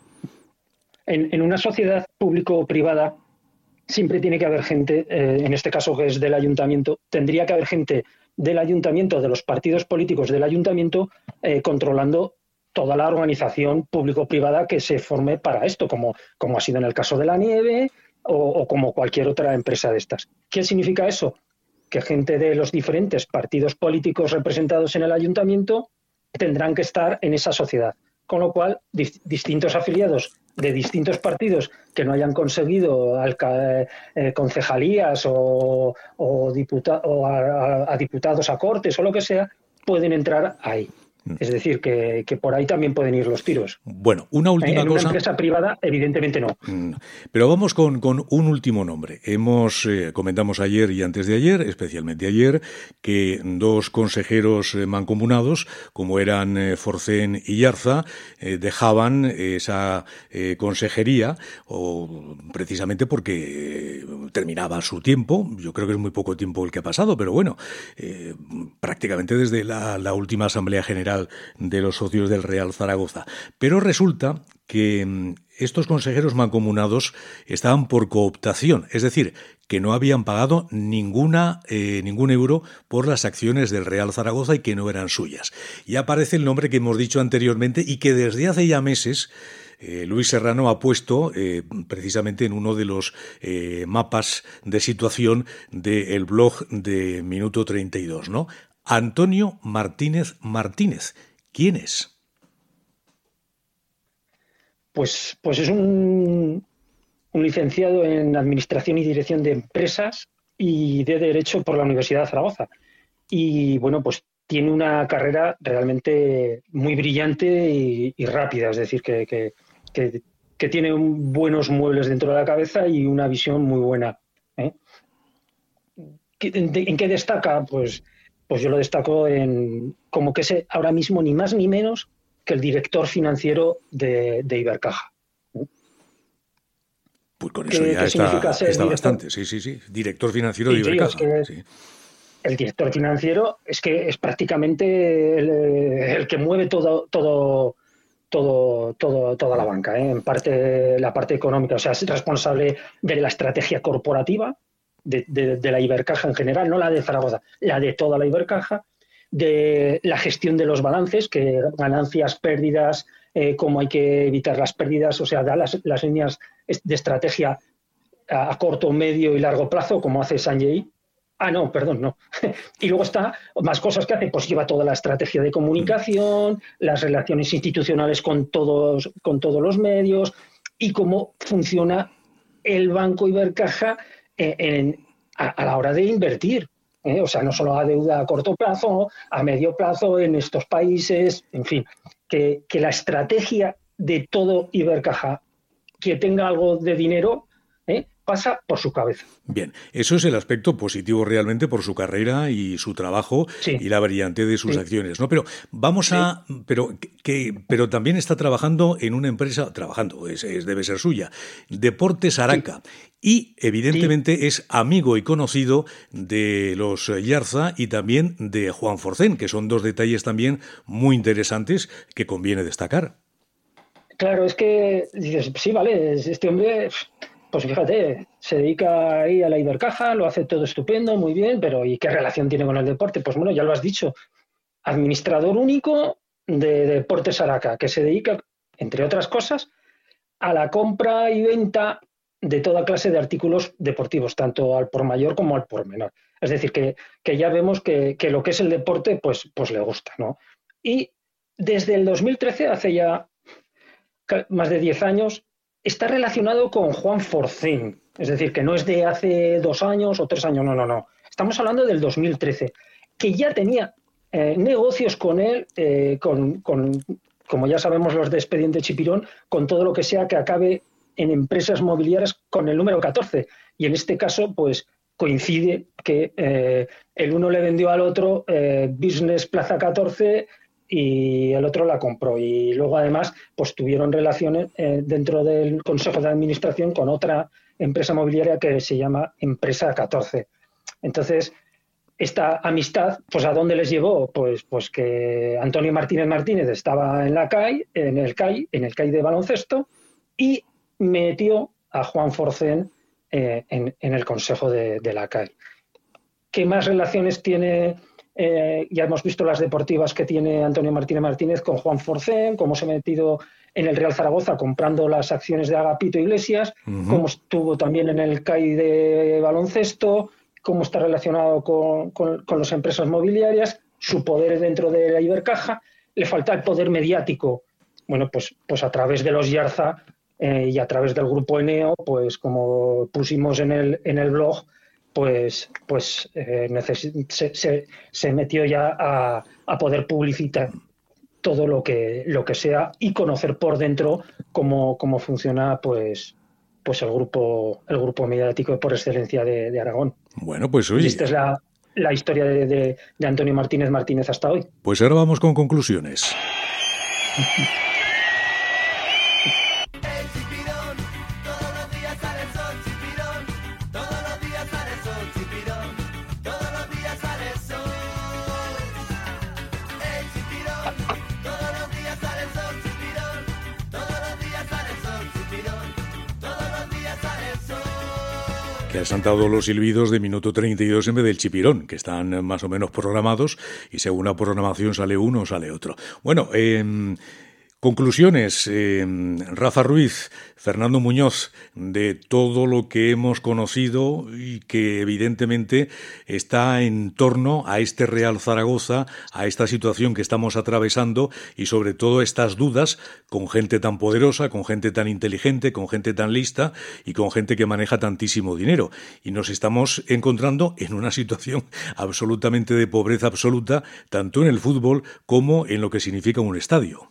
En, en una sociedad público-privada siempre tiene que haber gente, eh, en este caso que es del ayuntamiento, tendría que haber gente del ayuntamiento, de los partidos políticos del ayuntamiento, eh, controlando toda la organización público-privada que se forme para esto, como, como ha sido en el caso de la nieve o, o como cualquier otra empresa de estas. ¿Qué significa eso? Que gente de los diferentes partidos políticos representados en el ayuntamiento tendrán que estar en esa sociedad. Con lo cual, di- distintos afiliados de distintos partidos que no hayan conseguido alca- eh, concejalías o, o, diputa- o a, a, a diputados a cortes o lo que sea, pueden entrar ahí. Es decir, que, que por ahí también pueden ir los tiros. Bueno, una última en cosa. En una empresa privada, evidentemente no. Pero vamos con, con un último nombre. Hemos eh, comentamos ayer y antes de ayer, especialmente ayer, que dos consejeros eh, mancomunados, como eran eh, Forcén y Yarza, eh, dejaban esa eh, consejería, o precisamente porque eh, terminaba su tiempo. Yo creo que es muy poco tiempo el que ha pasado, pero bueno, eh, prácticamente desde la, la última Asamblea General de los socios del Real Zaragoza. Pero resulta que estos consejeros mancomunados estaban por cooptación, es decir, que no habían pagado ninguna eh, ningún euro por las acciones del Real Zaragoza y que no eran suyas. Y aparece el nombre que hemos dicho anteriormente y que desde hace ya meses eh, Luis Serrano ha puesto eh, precisamente en uno de los eh, mapas de situación del blog de Minuto treinta y dos, ¿no? Antonio Martínez Martínez. ¿Quién es? Pues, pues es un, un licenciado en Administración y Dirección de Empresas y de Derecho por la Universidad de Zaragoza. Y bueno, pues tiene una carrera realmente muy brillante y, y rápida, es decir, que, que, que, que tiene un, buenos muebles dentro de la cabeza y una visión muy buena. ¿eh? ¿En, ¿En qué destaca? Pues... Pues yo lo destaco en como que es ahora mismo ni más ni menos que el director financiero de, de Ibercaja. Pues con eso ya está, está bastante, sí, sí, sí. Director financiero sí, de Ibercaja. Sí, es que sí. El director financiero es que es prácticamente el, el que mueve todo, todo, todo, todo, toda la banca, ¿eh? En parte la parte económica, o sea, es responsable de la estrategia corporativa. De, de, de la Ibercaja en general, no la de Zaragoza, la de toda la Ibercaja, de la gestión de los balances, que ganancias, pérdidas, eh, cómo hay que evitar las pérdidas, o sea, da las, las líneas de estrategia a, a corto, medio y largo plazo, como hace Sanjay, Ah, no, perdón, no. Y luego está más cosas que hace, pues lleva toda la estrategia de comunicación, las relaciones institucionales con todos, con todos los medios y cómo funciona el Banco Ibercaja en, en, a, a la hora de invertir. ¿eh? O sea, no solo a deuda a corto plazo, a medio plazo en estos países, en fin, que, que la estrategia de todo Ibercaja que tenga algo de dinero, ¿eh? pasa por su cabeza. Bien, eso es el aspecto positivo realmente por su carrera y su trabajo sí. y la brillantez de sus sí. acciones, ¿no? Pero vamos sí. a, pero que, pero también está trabajando en una empresa, trabajando, es, es, debe ser suya, Deportes Araca. Sí. Y evidentemente sí. es amigo y conocido de los Yarza y también de Juan Forcén, que son dos detalles también muy interesantes que conviene destacar. Claro, es que dices, sí, vale, este hombre... Pues fíjate, se dedica ahí a la Ibercaja, lo hace todo estupendo, muy bien, pero ¿y qué relación tiene con el deporte? Pues bueno, ya lo has dicho, administrador único de Deportes Araca, que se dedica, entre otras cosas, a la compra y venta de toda clase de artículos deportivos, tanto al por mayor como al por menor. Es decir, que, que ya vemos que, que lo que es el deporte, pues, pues le gusta, ¿no? Y desde el dos mil trece, hace ya más de diez años, está relacionado con Juan Forcén, es decir, que no es de hace dos años o tres años, no, no, no. Estamos hablando del dos mil trece, que ya tenía eh, negocios con él, eh, con, con, como ya sabemos los de Expediente Chipirón, con todo lo que sea que acabe en empresas mobiliarias con el número catorce. Y en este caso, pues coincide que eh, el uno le vendió al otro eh, Business Plaza catorce y el otro la compró. Y luego, además, pues tuvieron relaciones eh, dentro del Consejo de Administración con otra empresa mobiliaria que se llama Empresa catorce. Entonces, esta amistad, pues ¿a dónde les llevó? Pues, pues que Antonio Martínez Martínez estaba en la C A I, en el C A I, en el C A I de baloncesto, y metió a Juan Forcén eh, en, en el Consejo de, de la C A I. ¿Qué más relaciones tiene? Eh, ya hemos visto las deportivas que tiene Antonio Martínez Martínez con Juan Forcén, cómo se ha metido en el Real Zaragoza comprando las acciones de Agapito Iglesias, uh-huh. cómo estuvo también en el C A I de baloncesto, cómo está relacionado con, con, con las empresas mobiliarias, su poder dentro de la Ibercaja. Le falta el poder mediático. Bueno, pues, pues a través de los Yarza eh, y a través del grupo Eneo, pues como pusimos en el, en el blog, pues, pues eh, neces- se, se, se metió ya a, a poder publicitar todo lo que, lo que sea y conocer por dentro cómo, cómo funciona pues, pues el grupo el grupo mediático por excelencia de, de Aragón. Bueno, pues oye. Y esta es la, la historia de, de, de Antonio Martínez Martínez hasta hoy. Pues ahora vamos con conclusiones. Que han saltado los silbidos de minuto treinta y dos en vez del chipirón, que están más o menos programados y según la programación sale uno o sale otro. Bueno, eh, conclusiones. Eh, Rafa Ruiz, Fernando Muñoz, de todo lo que hemos conocido y que evidentemente está en torno a este Real Zaragoza, a esta situación que estamos atravesando y sobre todo estas dudas con gente tan poderosa, con gente tan inteligente, con gente tan lista y con gente que maneja tantísimo dinero. Y nos estamos encontrando en una situación absolutamente de pobreza absoluta, tanto en el fútbol como en lo que significa un estadio.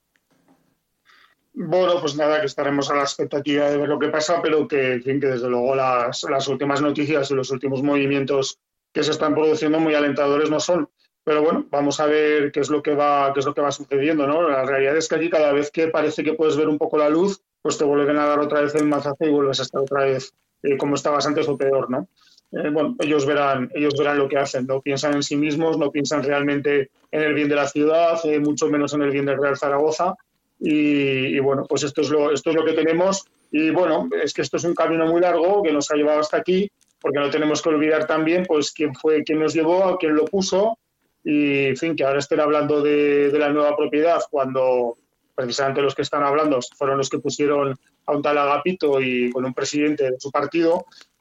Bueno, pues nada, que estaremos a la expectativa de ver lo que pasa, pero que, en fin, que desde luego las, las últimas noticias y los últimos movimientos que se están produciendo muy alentadores no son. Pero bueno, vamos a ver qué es lo que va, qué es lo que va sucediendo, ¿no? La realidad es que aquí cada vez que parece que puedes ver un poco la luz, pues te vuelven a dar otra vez el mazazo y vuelves a estar otra vez eh, como estabas antes o peor, ¿no? Eh, bueno, ellos verán, ellos verán lo que hacen, no piensan en sí mismos, no piensan realmente en el bien de la ciudad, eh, mucho menos en el bien del Real Zaragoza. Y, y bueno, pues esto es lo esto es lo que tenemos y bueno, es que esto es un camino muy largo que nos ha llevado hasta aquí, porque no tenemos que olvidar también pues quién fue quien nos llevó, quién lo puso y en fin, que ahora estén hablando de, de la nueva propiedad cuando precisamente los que están hablando fueron los que pusieron a un tal Agapito y con un presidente de su partido,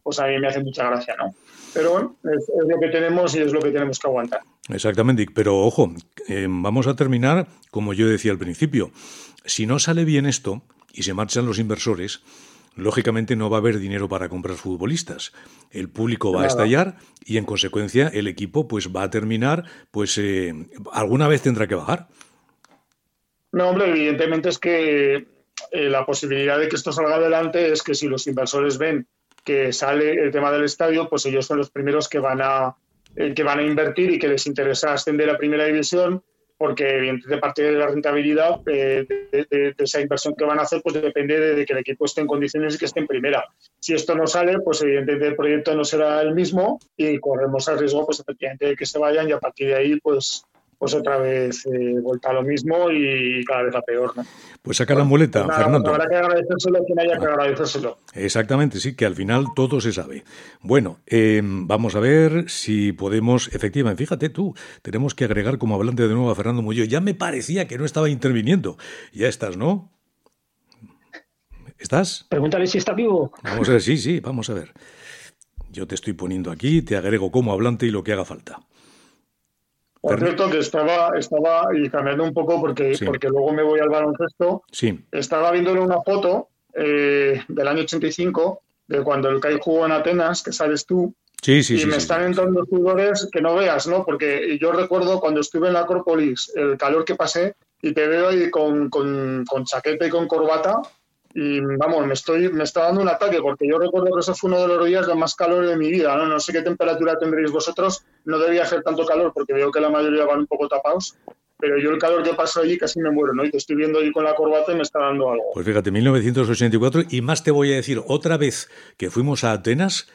pues a mí me hace mucha gracia, ¿no? Pero bueno, es, es lo que tenemos y es lo que tenemos que aguantar. Exactamente, pero ojo, eh, vamos a terminar como yo decía al principio. Si no sale bien esto y se marchan los inversores, lógicamente no va a haber dinero para comprar futbolistas. El público va Nada. a estallar y en consecuencia el equipo pues va a terminar, pues eh, alguna vez tendrá que bajar. No, hombre, evidentemente es que eh, la posibilidad de que esto salga adelante es que si los inversores ven que sale el tema del estadio, pues ellos son los primeros que van a eh, que van a invertir y que les interesa ascender a primera división, porque evidentemente parte de la rentabilidad eh, de, de, de esa inversión que van a hacer pues depende de, de que el equipo esté en condiciones y que esté en primera. Si esto no sale, pues evidentemente el proyecto no será el mismo y corremos el riesgo pues efectivamente de que se vayan y a partir de ahí pues pues otra vez eh, vuelta a lo mismo y cada vez a peor, ¿no? Pues saca bueno, la muleta, pues nada, Fernando. Habrá que agradecérselo a quien haya que agradecérselo. Exactamente, sí, que al final todo se sabe. Bueno, eh, vamos a ver si podemos, efectivamente, fíjate tú, tenemos que agregar como hablante de nuevo a Fernando Muñoz. Ya me parecía que no estaba interviniendo. Ya estás, ¿no? ¿Estás? Pregúntale si está vivo. Vamos a ver, sí, sí, vamos a ver. Yo te estoy poniendo aquí, te agrego como hablante y lo que haga falta. Por cierto, que estaba, estaba y cambiando un poco porque, sí. porque luego me voy al baloncesto. Sí. Estaba viéndole una foto eh, del año ochenta y cinco, de cuando el C A I jugó en Atenas, que sabes tú. Sí, sí, y sí, me sí, están sí. entrando sudores que no veas, ¿no? Porque yo recuerdo cuando estuve en la Acrópolis, el calor que pasé, y te veo ahí con, con, con chaqueta y con corbata. Y vamos, me estoy me está dando un ataque, porque yo recuerdo que ese fue uno de los días de más calor de mi vida, ¿no? No sé qué temperatura tendréis vosotros, no debía hacer tanto calor, porque veo que la mayoría van un poco tapados, pero yo el calor que paso allí casi me muero, ¿no? Y te estoy viendo ahí con la corbata y me está dando algo. Pues fíjate, mil novecientos ochenta y cuatro, y más te voy a decir, otra vez que fuimos a Atenas,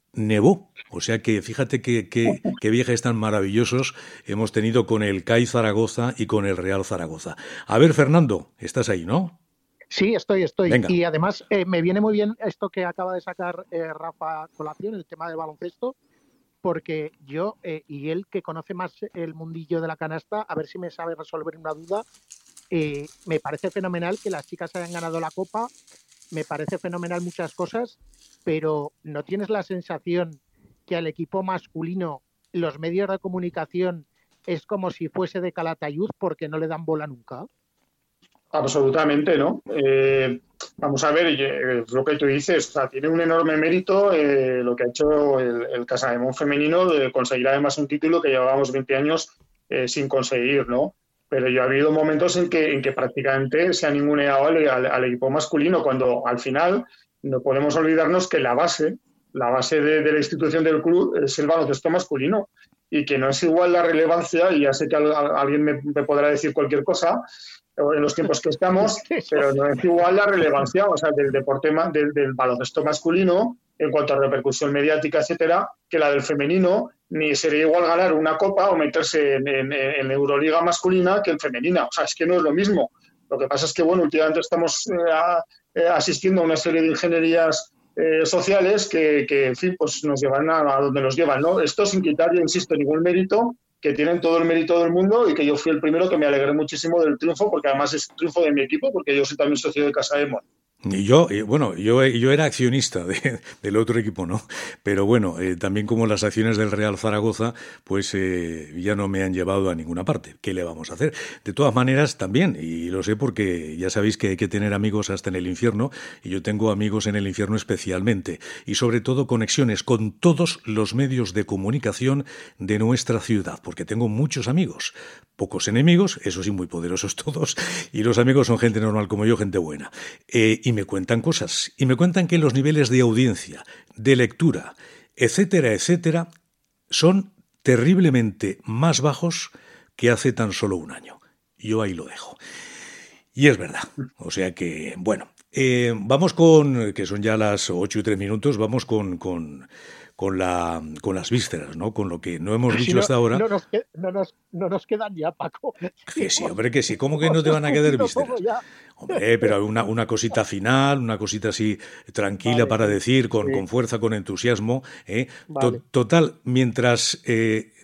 nevó. O sea que fíjate qué que, que viajes tan maravillosos hemos tenido con el C A I Zaragoza y con el Real Zaragoza. A ver, Fernando, estás ahí, ¿no? Sí, estoy, estoy. Venga. Y además eh, me viene muy bien esto que acaba de sacar eh, Rafa colación, el tema del baloncesto, porque yo eh, y él, que conoce más el mundillo de la canasta, a ver si me sabe resolver una duda, eh, me parece fenomenal que las chicas hayan ganado la Copa, me parece fenomenal muchas cosas, pero ¿no tienes la sensación que al equipo masculino los medios de comunicación es como si fuese de Calatayud porque no le dan bola nunca? Absolutamente, ¿no? Eh, vamos a ver, eh, lo que tú dices, o sea, tiene un enorme mérito eh, lo que ha hecho el, el Casademón femenino de conseguir además un título que llevábamos veinte años eh, sin conseguir, ¿no? Pero ya ha habido momentos en que, en que prácticamente se ha ninguneado al, al, al equipo masculino, cuando al final no podemos olvidarnos que la base, la base de, de la institución del club es el baloncesto masculino y que no es igual la relevancia, y ya sé que al, a, alguien me, me podrá decir cualquier cosa, en los tiempos que estamos, pero no es igual la relevancia, o sea, del deporte, del, del baloncesto masculino en cuanto a repercusión mediática, etcétera, que la del femenino, ni sería igual ganar una copa o meterse en, en, en Euroliga masculina que en femenina, o sea, es que no es lo mismo. Lo que pasa es que, bueno, últimamente estamos eh, a, eh, asistiendo a una serie de ingenierías eh, sociales que, que, en fin, pues nos llevan a, a donde nos llevan, ¿no? Esto sin quitar, yo insisto, ningún mérito, que tienen todo el mérito del mundo y que yo fui el primero que me alegré muchísimo del triunfo, porque además es un triunfo de mi equipo, porque yo soy también socio de Casademón. Y yo, bueno, yo, yo era accionista de, del otro equipo, ¿no? Pero bueno, eh, también como las acciones del Real Zaragoza, pues eh, ya no me han llevado a ninguna parte. ¿Qué le vamos a hacer? De todas maneras, también, y lo sé porque ya sabéis que hay que tener amigos hasta en el infierno, y yo tengo amigos en el infierno especialmente, y sobre todo conexiones con todos los medios de comunicación de nuestra ciudad, porque tengo muchos amigos. Pocos enemigos, eso sí, muy poderosos todos, y los amigos son gente normal como yo, gente buena. Eh, y me cuentan cosas, y me cuentan que los niveles de audiencia, de lectura, etcétera, etcétera, son terriblemente más bajos que hace tan solo un año. Yo ahí lo dejo. Y es verdad. O sea que, bueno, eh, vamos con, que son ya las ocho y tres minutos, vamos con... con Con, la, con las vísceras, ¿no? Con lo que no hemos dicho si no, hasta ahora. No nos, no, nos, no nos quedan ya, Paco. Que sí, hombre, que sí. ¿Cómo que no te van a quedar vísceras? Hombre, pero una, una cosita final, una cosita así tranquila vale, para decir, con, sí. con fuerza, con entusiasmo. ¿eh? Vale. To- total, mientras... Eh,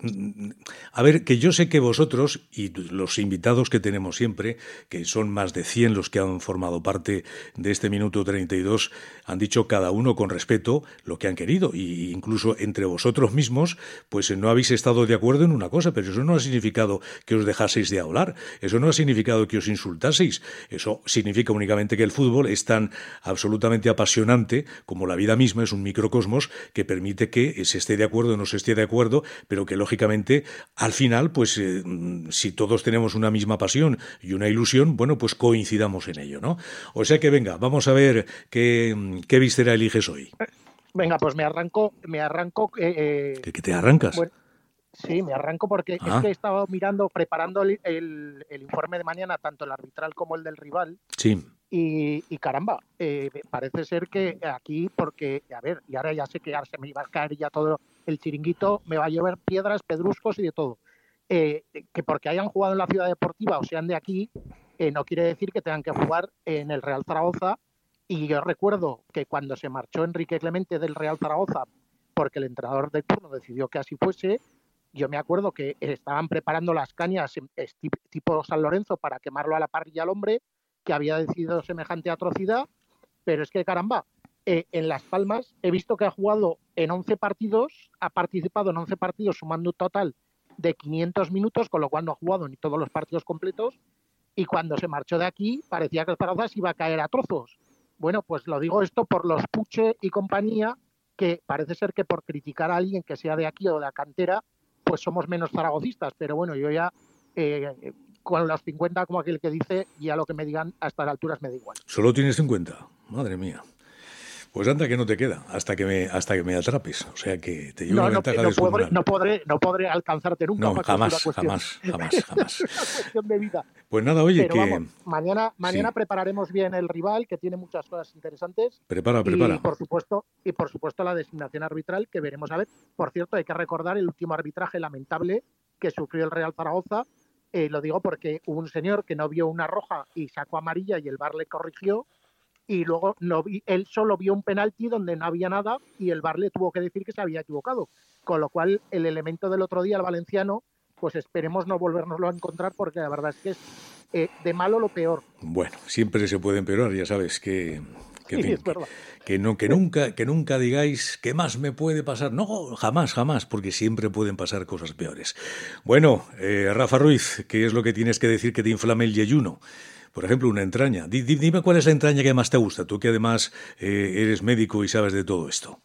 a ver, que yo sé que vosotros y los invitados que tenemos siempre, que son más de cien los que han formado parte de este Minuto treinta y dos, han dicho cada uno con respeto lo que han querido. Y incluso entre vosotros mismos, pues no habéis estado de acuerdo en una cosa, pero eso no ha significado que os dejaseis de hablar. Eso no ha significado que os insultaseis. Eso significa únicamente que el fútbol es tan absolutamente apasionante como la vida misma, es un microcosmos que permite que se esté de acuerdo o no se esté de acuerdo, pero que lógicamente al final, pues eh, si todos tenemos una misma pasión y una ilusión, bueno, pues coincidamos en ello, ¿no? O sea que venga, vamos a ver qué, qué víscera eliges hoy. Venga, pues me arranco, me arranco... Eh, ¿Qué, qué te arrancas? Bueno, sí, me arranco porque ah. es que he estado mirando, preparando el, el, el informe de mañana, tanto el arbitral como el del rival. Sí. Y, y caramba, eh, parece ser que aquí, porque, a ver, y ahora ya sé que ahora se me iba a caer ya todo el chiringuito, me va a llover piedras, pedruscos y de todo. Eh, que porque hayan jugado en la Ciudad Deportiva o sean de aquí, eh, no quiere decir que tengan que jugar en el Real Zaragoza. Y yo recuerdo que cuando se marchó Enrique Clemente del Real Zaragoza, porque el entrenador de turno decidió que así fuese, yo me acuerdo que estaban preparando las cañas tipo San Lorenzo para quemarlo a la parrilla al hombre, que había decidido semejante atrocidad, pero es que caramba, eh, en Las Palmas he visto que ha jugado en once partidos, ha participado en once partidos sumando un total de quinientos minutos, con lo cual no ha jugado ni todos los partidos completos, y cuando se marchó de aquí parecía que el Zaragoza se iba a caer a trozos. Bueno, pues lo digo esto por los Puche y compañía, que parece ser que por criticar a alguien que sea de aquí o de la cantera, pues somos menos zaragocistas, pero bueno, yo ya... Eh, con los cincuenta, como aquel que dice, ya lo que me digan a estas alturas me da igual. ¿Solo tienes cincuenta? Madre mía. Pues anda que no te queda, hasta que me hasta que me atrapes. O sea que te llevo no, una no, ventaja no descomunal. Podré, no, podré, no podré alcanzarte nunca. No, jamás, jamás, jamás, jamás. Es una cuestión de vida. Pues nada, oye, Pero que... vamos, mañana, mañana sí. prepararemos bien el rival, que tiene muchas cosas interesantes. Prepara, prepara. Y por supuesto, y por supuesto la designación arbitral, que veremos a ver. Por cierto, hay que recordar el último arbitraje lamentable que sufrió el Real Zaragoza. Eh, lo digo porque hubo un señor que no vio una roja y sacó amarilla y el V A R le corrigió, y luego no vi, él solo vio un penalti donde no había nada y el V A R le tuvo que decir que se había equivocado. Con lo cual, el elemento del otro día, el valenciano, pues esperemos no volvernoslo a encontrar, porque la verdad es que es eh, de malo lo peor. Bueno, siempre se puede empeorar, ya sabes que... Que, sí, fin, es verdad. que, no, que, nunca, que nunca digáis ¿qué más me puede pasar? No, jamás, jamás, porque siempre pueden pasar cosas peores. Bueno, eh, Rafa Ruiz, ¿qué es lo que tienes que decir que te inflame el yeyuno? Por ejemplo, una entraña. D- dime cuál es la entraña que más te gusta, tú que además eh, eres médico y sabes de todo esto.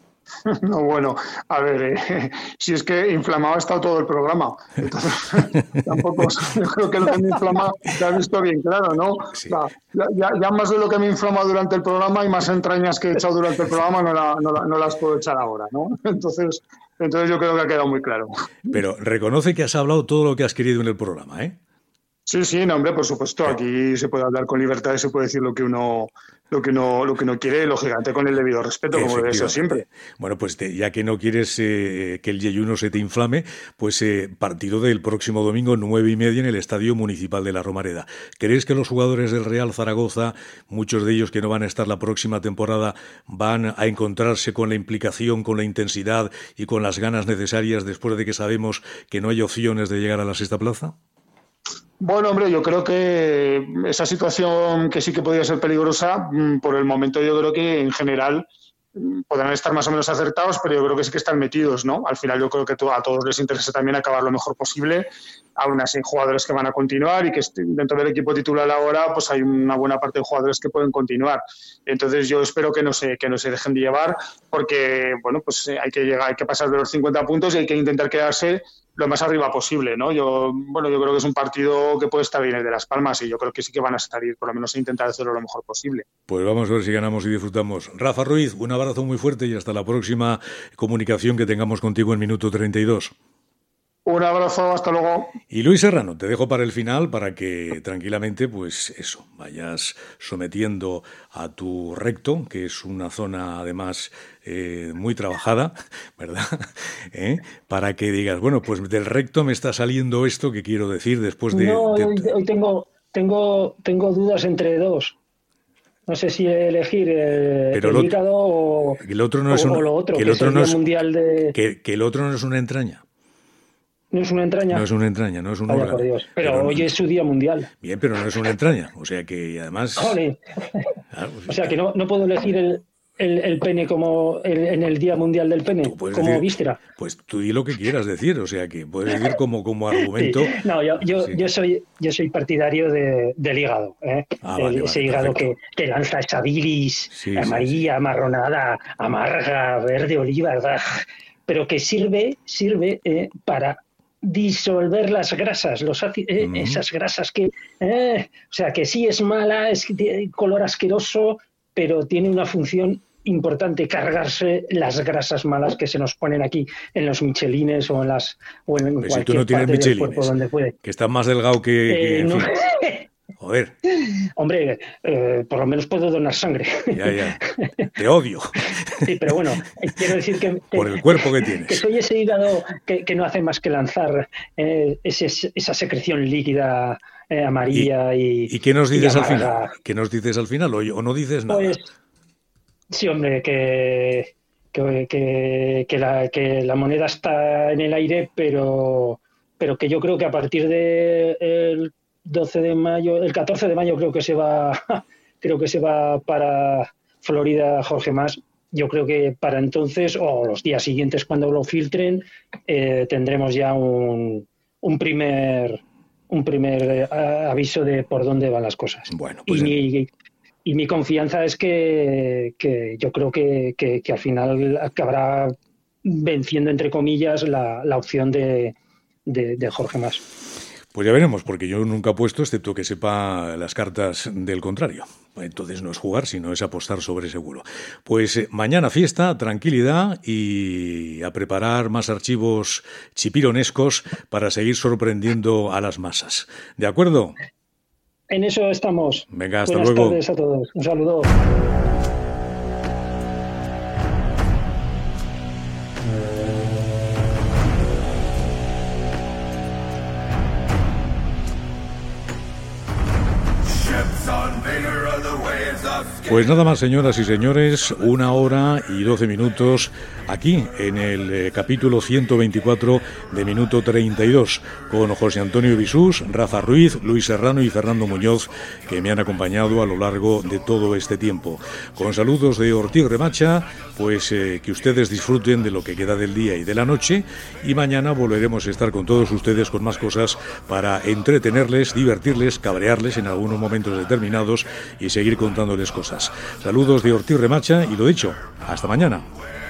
No, bueno, a ver, eh, si es que inflamado ha estado todo el programa. Entonces, tampoco, yo creo que lo que me inflama te has visto bien claro, ¿no? Sí. O sea, ya, ya más de lo que me inflama durante el programa y más entrañas que he echado durante el programa no, la, no, la, no las puedo echar ahora, ¿no? Entonces, entonces yo creo que ha quedado muy claro. Pero reconoce que has hablado todo lo que has querido en el programa, ¿eh? Sí, sí, no, hombre, por supuesto. Aquí se puede hablar con libertad y se puede decir lo que uno, lo que no, lo que no quiere, lógicamente con el debido respeto, como debe ser siempre. Bueno, pues te, ya que no quieres eh, que el yeyuno se te inflame, pues eh, partido del próximo domingo nueve y media en el Estadio Municipal de la Romareda. ¿Crees que los jugadores del Real Zaragoza, muchos de ellos que no van a estar la próxima temporada, van a encontrarse con la implicación, con la intensidad y con las ganas necesarias después de que sabemos que no hay opciones de llegar a la sexta plaza? Bueno, hombre, yo creo que esa situación que sí que podría ser peligrosa, por el momento yo creo que en general podrán estar más o menos acertados, pero yo creo que sí que están metidos, ¿no? Al final yo creo que a todos les interesa también acabar lo mejor posible. Aún así hay jugadores que van a continuar y que dentro del equipo titular ahora pues hay una buena parte de jugadores que pueden continuar. Entonces yo espero que no se que no se dejen de llevar, porque bueno, pues hay que llegar, hay que pasar de los cincuenta puntos y hay que intentar quedarse lo más arriba posible, ¿no? Yo bueno, yo creo que es un partido que puede estar bien el de Las Palmas y yo creo que sí que van a salir, por lo menos a intentar hacerlo lo mejor posible. Pues vamos a ver si ganamos y disfrutamos. Rafa Ruiz, un abrazo muy fuerte y hasta la próxima comunicación que tengamos contigo en Minuto treinta y dos. Un abrazo, hasta luego. Y Luis Serrano, te dejo para el final para que tranquilamente, pues eso, vayas sometiendo a tu recto, que es una zona además eh, muy trabajada, ¿verdad? ¿Eh? Para que digas, bueno, pues del recto me está saliendo esto que quiero decir después de... No, de... Hoy, hoy tengo... tengo, tengo dudas entre dos. No sé si elegir el, Pero el lo, hígado o, el otro no o, es un, o lo otro, que el que otro es el no Día es, mundial de... que, que el otro no es una entraña. No es una entraña. No es una entraña, no es un Vaya órgano. por Dios. Pero, Pero hoy no, es su día mundial. Bien, pero no es una entraña. O sea que además... ¡Jole! Claro, pues, O sea que no, no puedo elegir el, el, el pene como el, en el Día Mundial del Pene, como decir, víscera. Pues tú di lo que quieras decir, o sea que puedes decir como, como argumento. Sí. No, yo, yo, sí. yo soy yo soy partidario de, del hígado, ¿eh? Ah, el, vale, ese vale, hígado perfecto. que, que lanza esa bilis Sí, amarilla, sí, sí. amarronada, amarga, verde, oliva, ¿verdad? Pero que sirve, sirve eh, para disolver las grasas, los ácidos, eh, Mm. esas grasas que, eh, o sea, que sí es mala, es que tiene color asqueroso, pero tiene una función importante, cargarse las grasas malas que se nos ponen aquí en los michelines o en las o en Pero cualquier si tú no tienes parte del cuerpo michelines, donde puede. que estás más delgado que... que Eh, en no. fin. Joder, Hombre, eh, por lo menos puedo donar sangre. ya, ya. Te odio. Sí, pero bueno, eh, quiero decir que, que- Por el cuerpo que tienes. que soy ese hígado que, que no hace más que lanzar eh, ese- esa secreción líquida eh, amarilla y, ¿Y qué nos y dices al amarga. final? ¿Qué nos dices al final? ¿O, o no dices nada? Pues sí, hombre, que, que, que, que la, que la moneda está en el aire, pero, pero que yo creo que a partir del doce de mayo, el catorce de mayo creo que se va, creo que se va para Florida Jorge Mas. Yo creo que para entonces, o los días siguientes cuando lo filtren, eh, tendremos ya un, un primer un primer eh, aviso de por dónde van las cosas. Bueno, pues y mi, y mi confianza es que, que yo creo que, que, que al final acabará venciendo, entre comillas, la, la opción de, de, de Jorge Mas. Pues ya veremos, porque yo nunca apuesto, excepto que sepa las cartas del contrario. Entonces no es jugar, sino es apostar sobre seguro. Pues eh, mañana fiesta, tranquilidad y a preparar más archivos chipironescos para seguir sorprendiendo a las masas. ¿De acuerdo? En eso estamos. Venga, hasta Buenas luego. tardes a todos. Un saludo. Ships on vigor of the waves of skin. Pues nada más, señoras y señores, una hora y doce minutos aquí en el eh, capítulo ciento veinticuatro de Minuto treinta y dos con José Antonio Bisús, Rafa Ruiz, Luis Serrano y Fernando Muñoz, que me han acompañado a lo largo de todo este tiempo. Con saludos de Ortiz Remacha, pues eh, que ustedes disfruten de lo que queda del día y de la noche, y mañana volveremos a estar con todos ustedes con más cosas para entretenerles, divertirles, cabrearles en algunos momentos determinados y seguir contándoles cosas. Saludos de Ortiz Remacha y lo dicho, hasta mañana.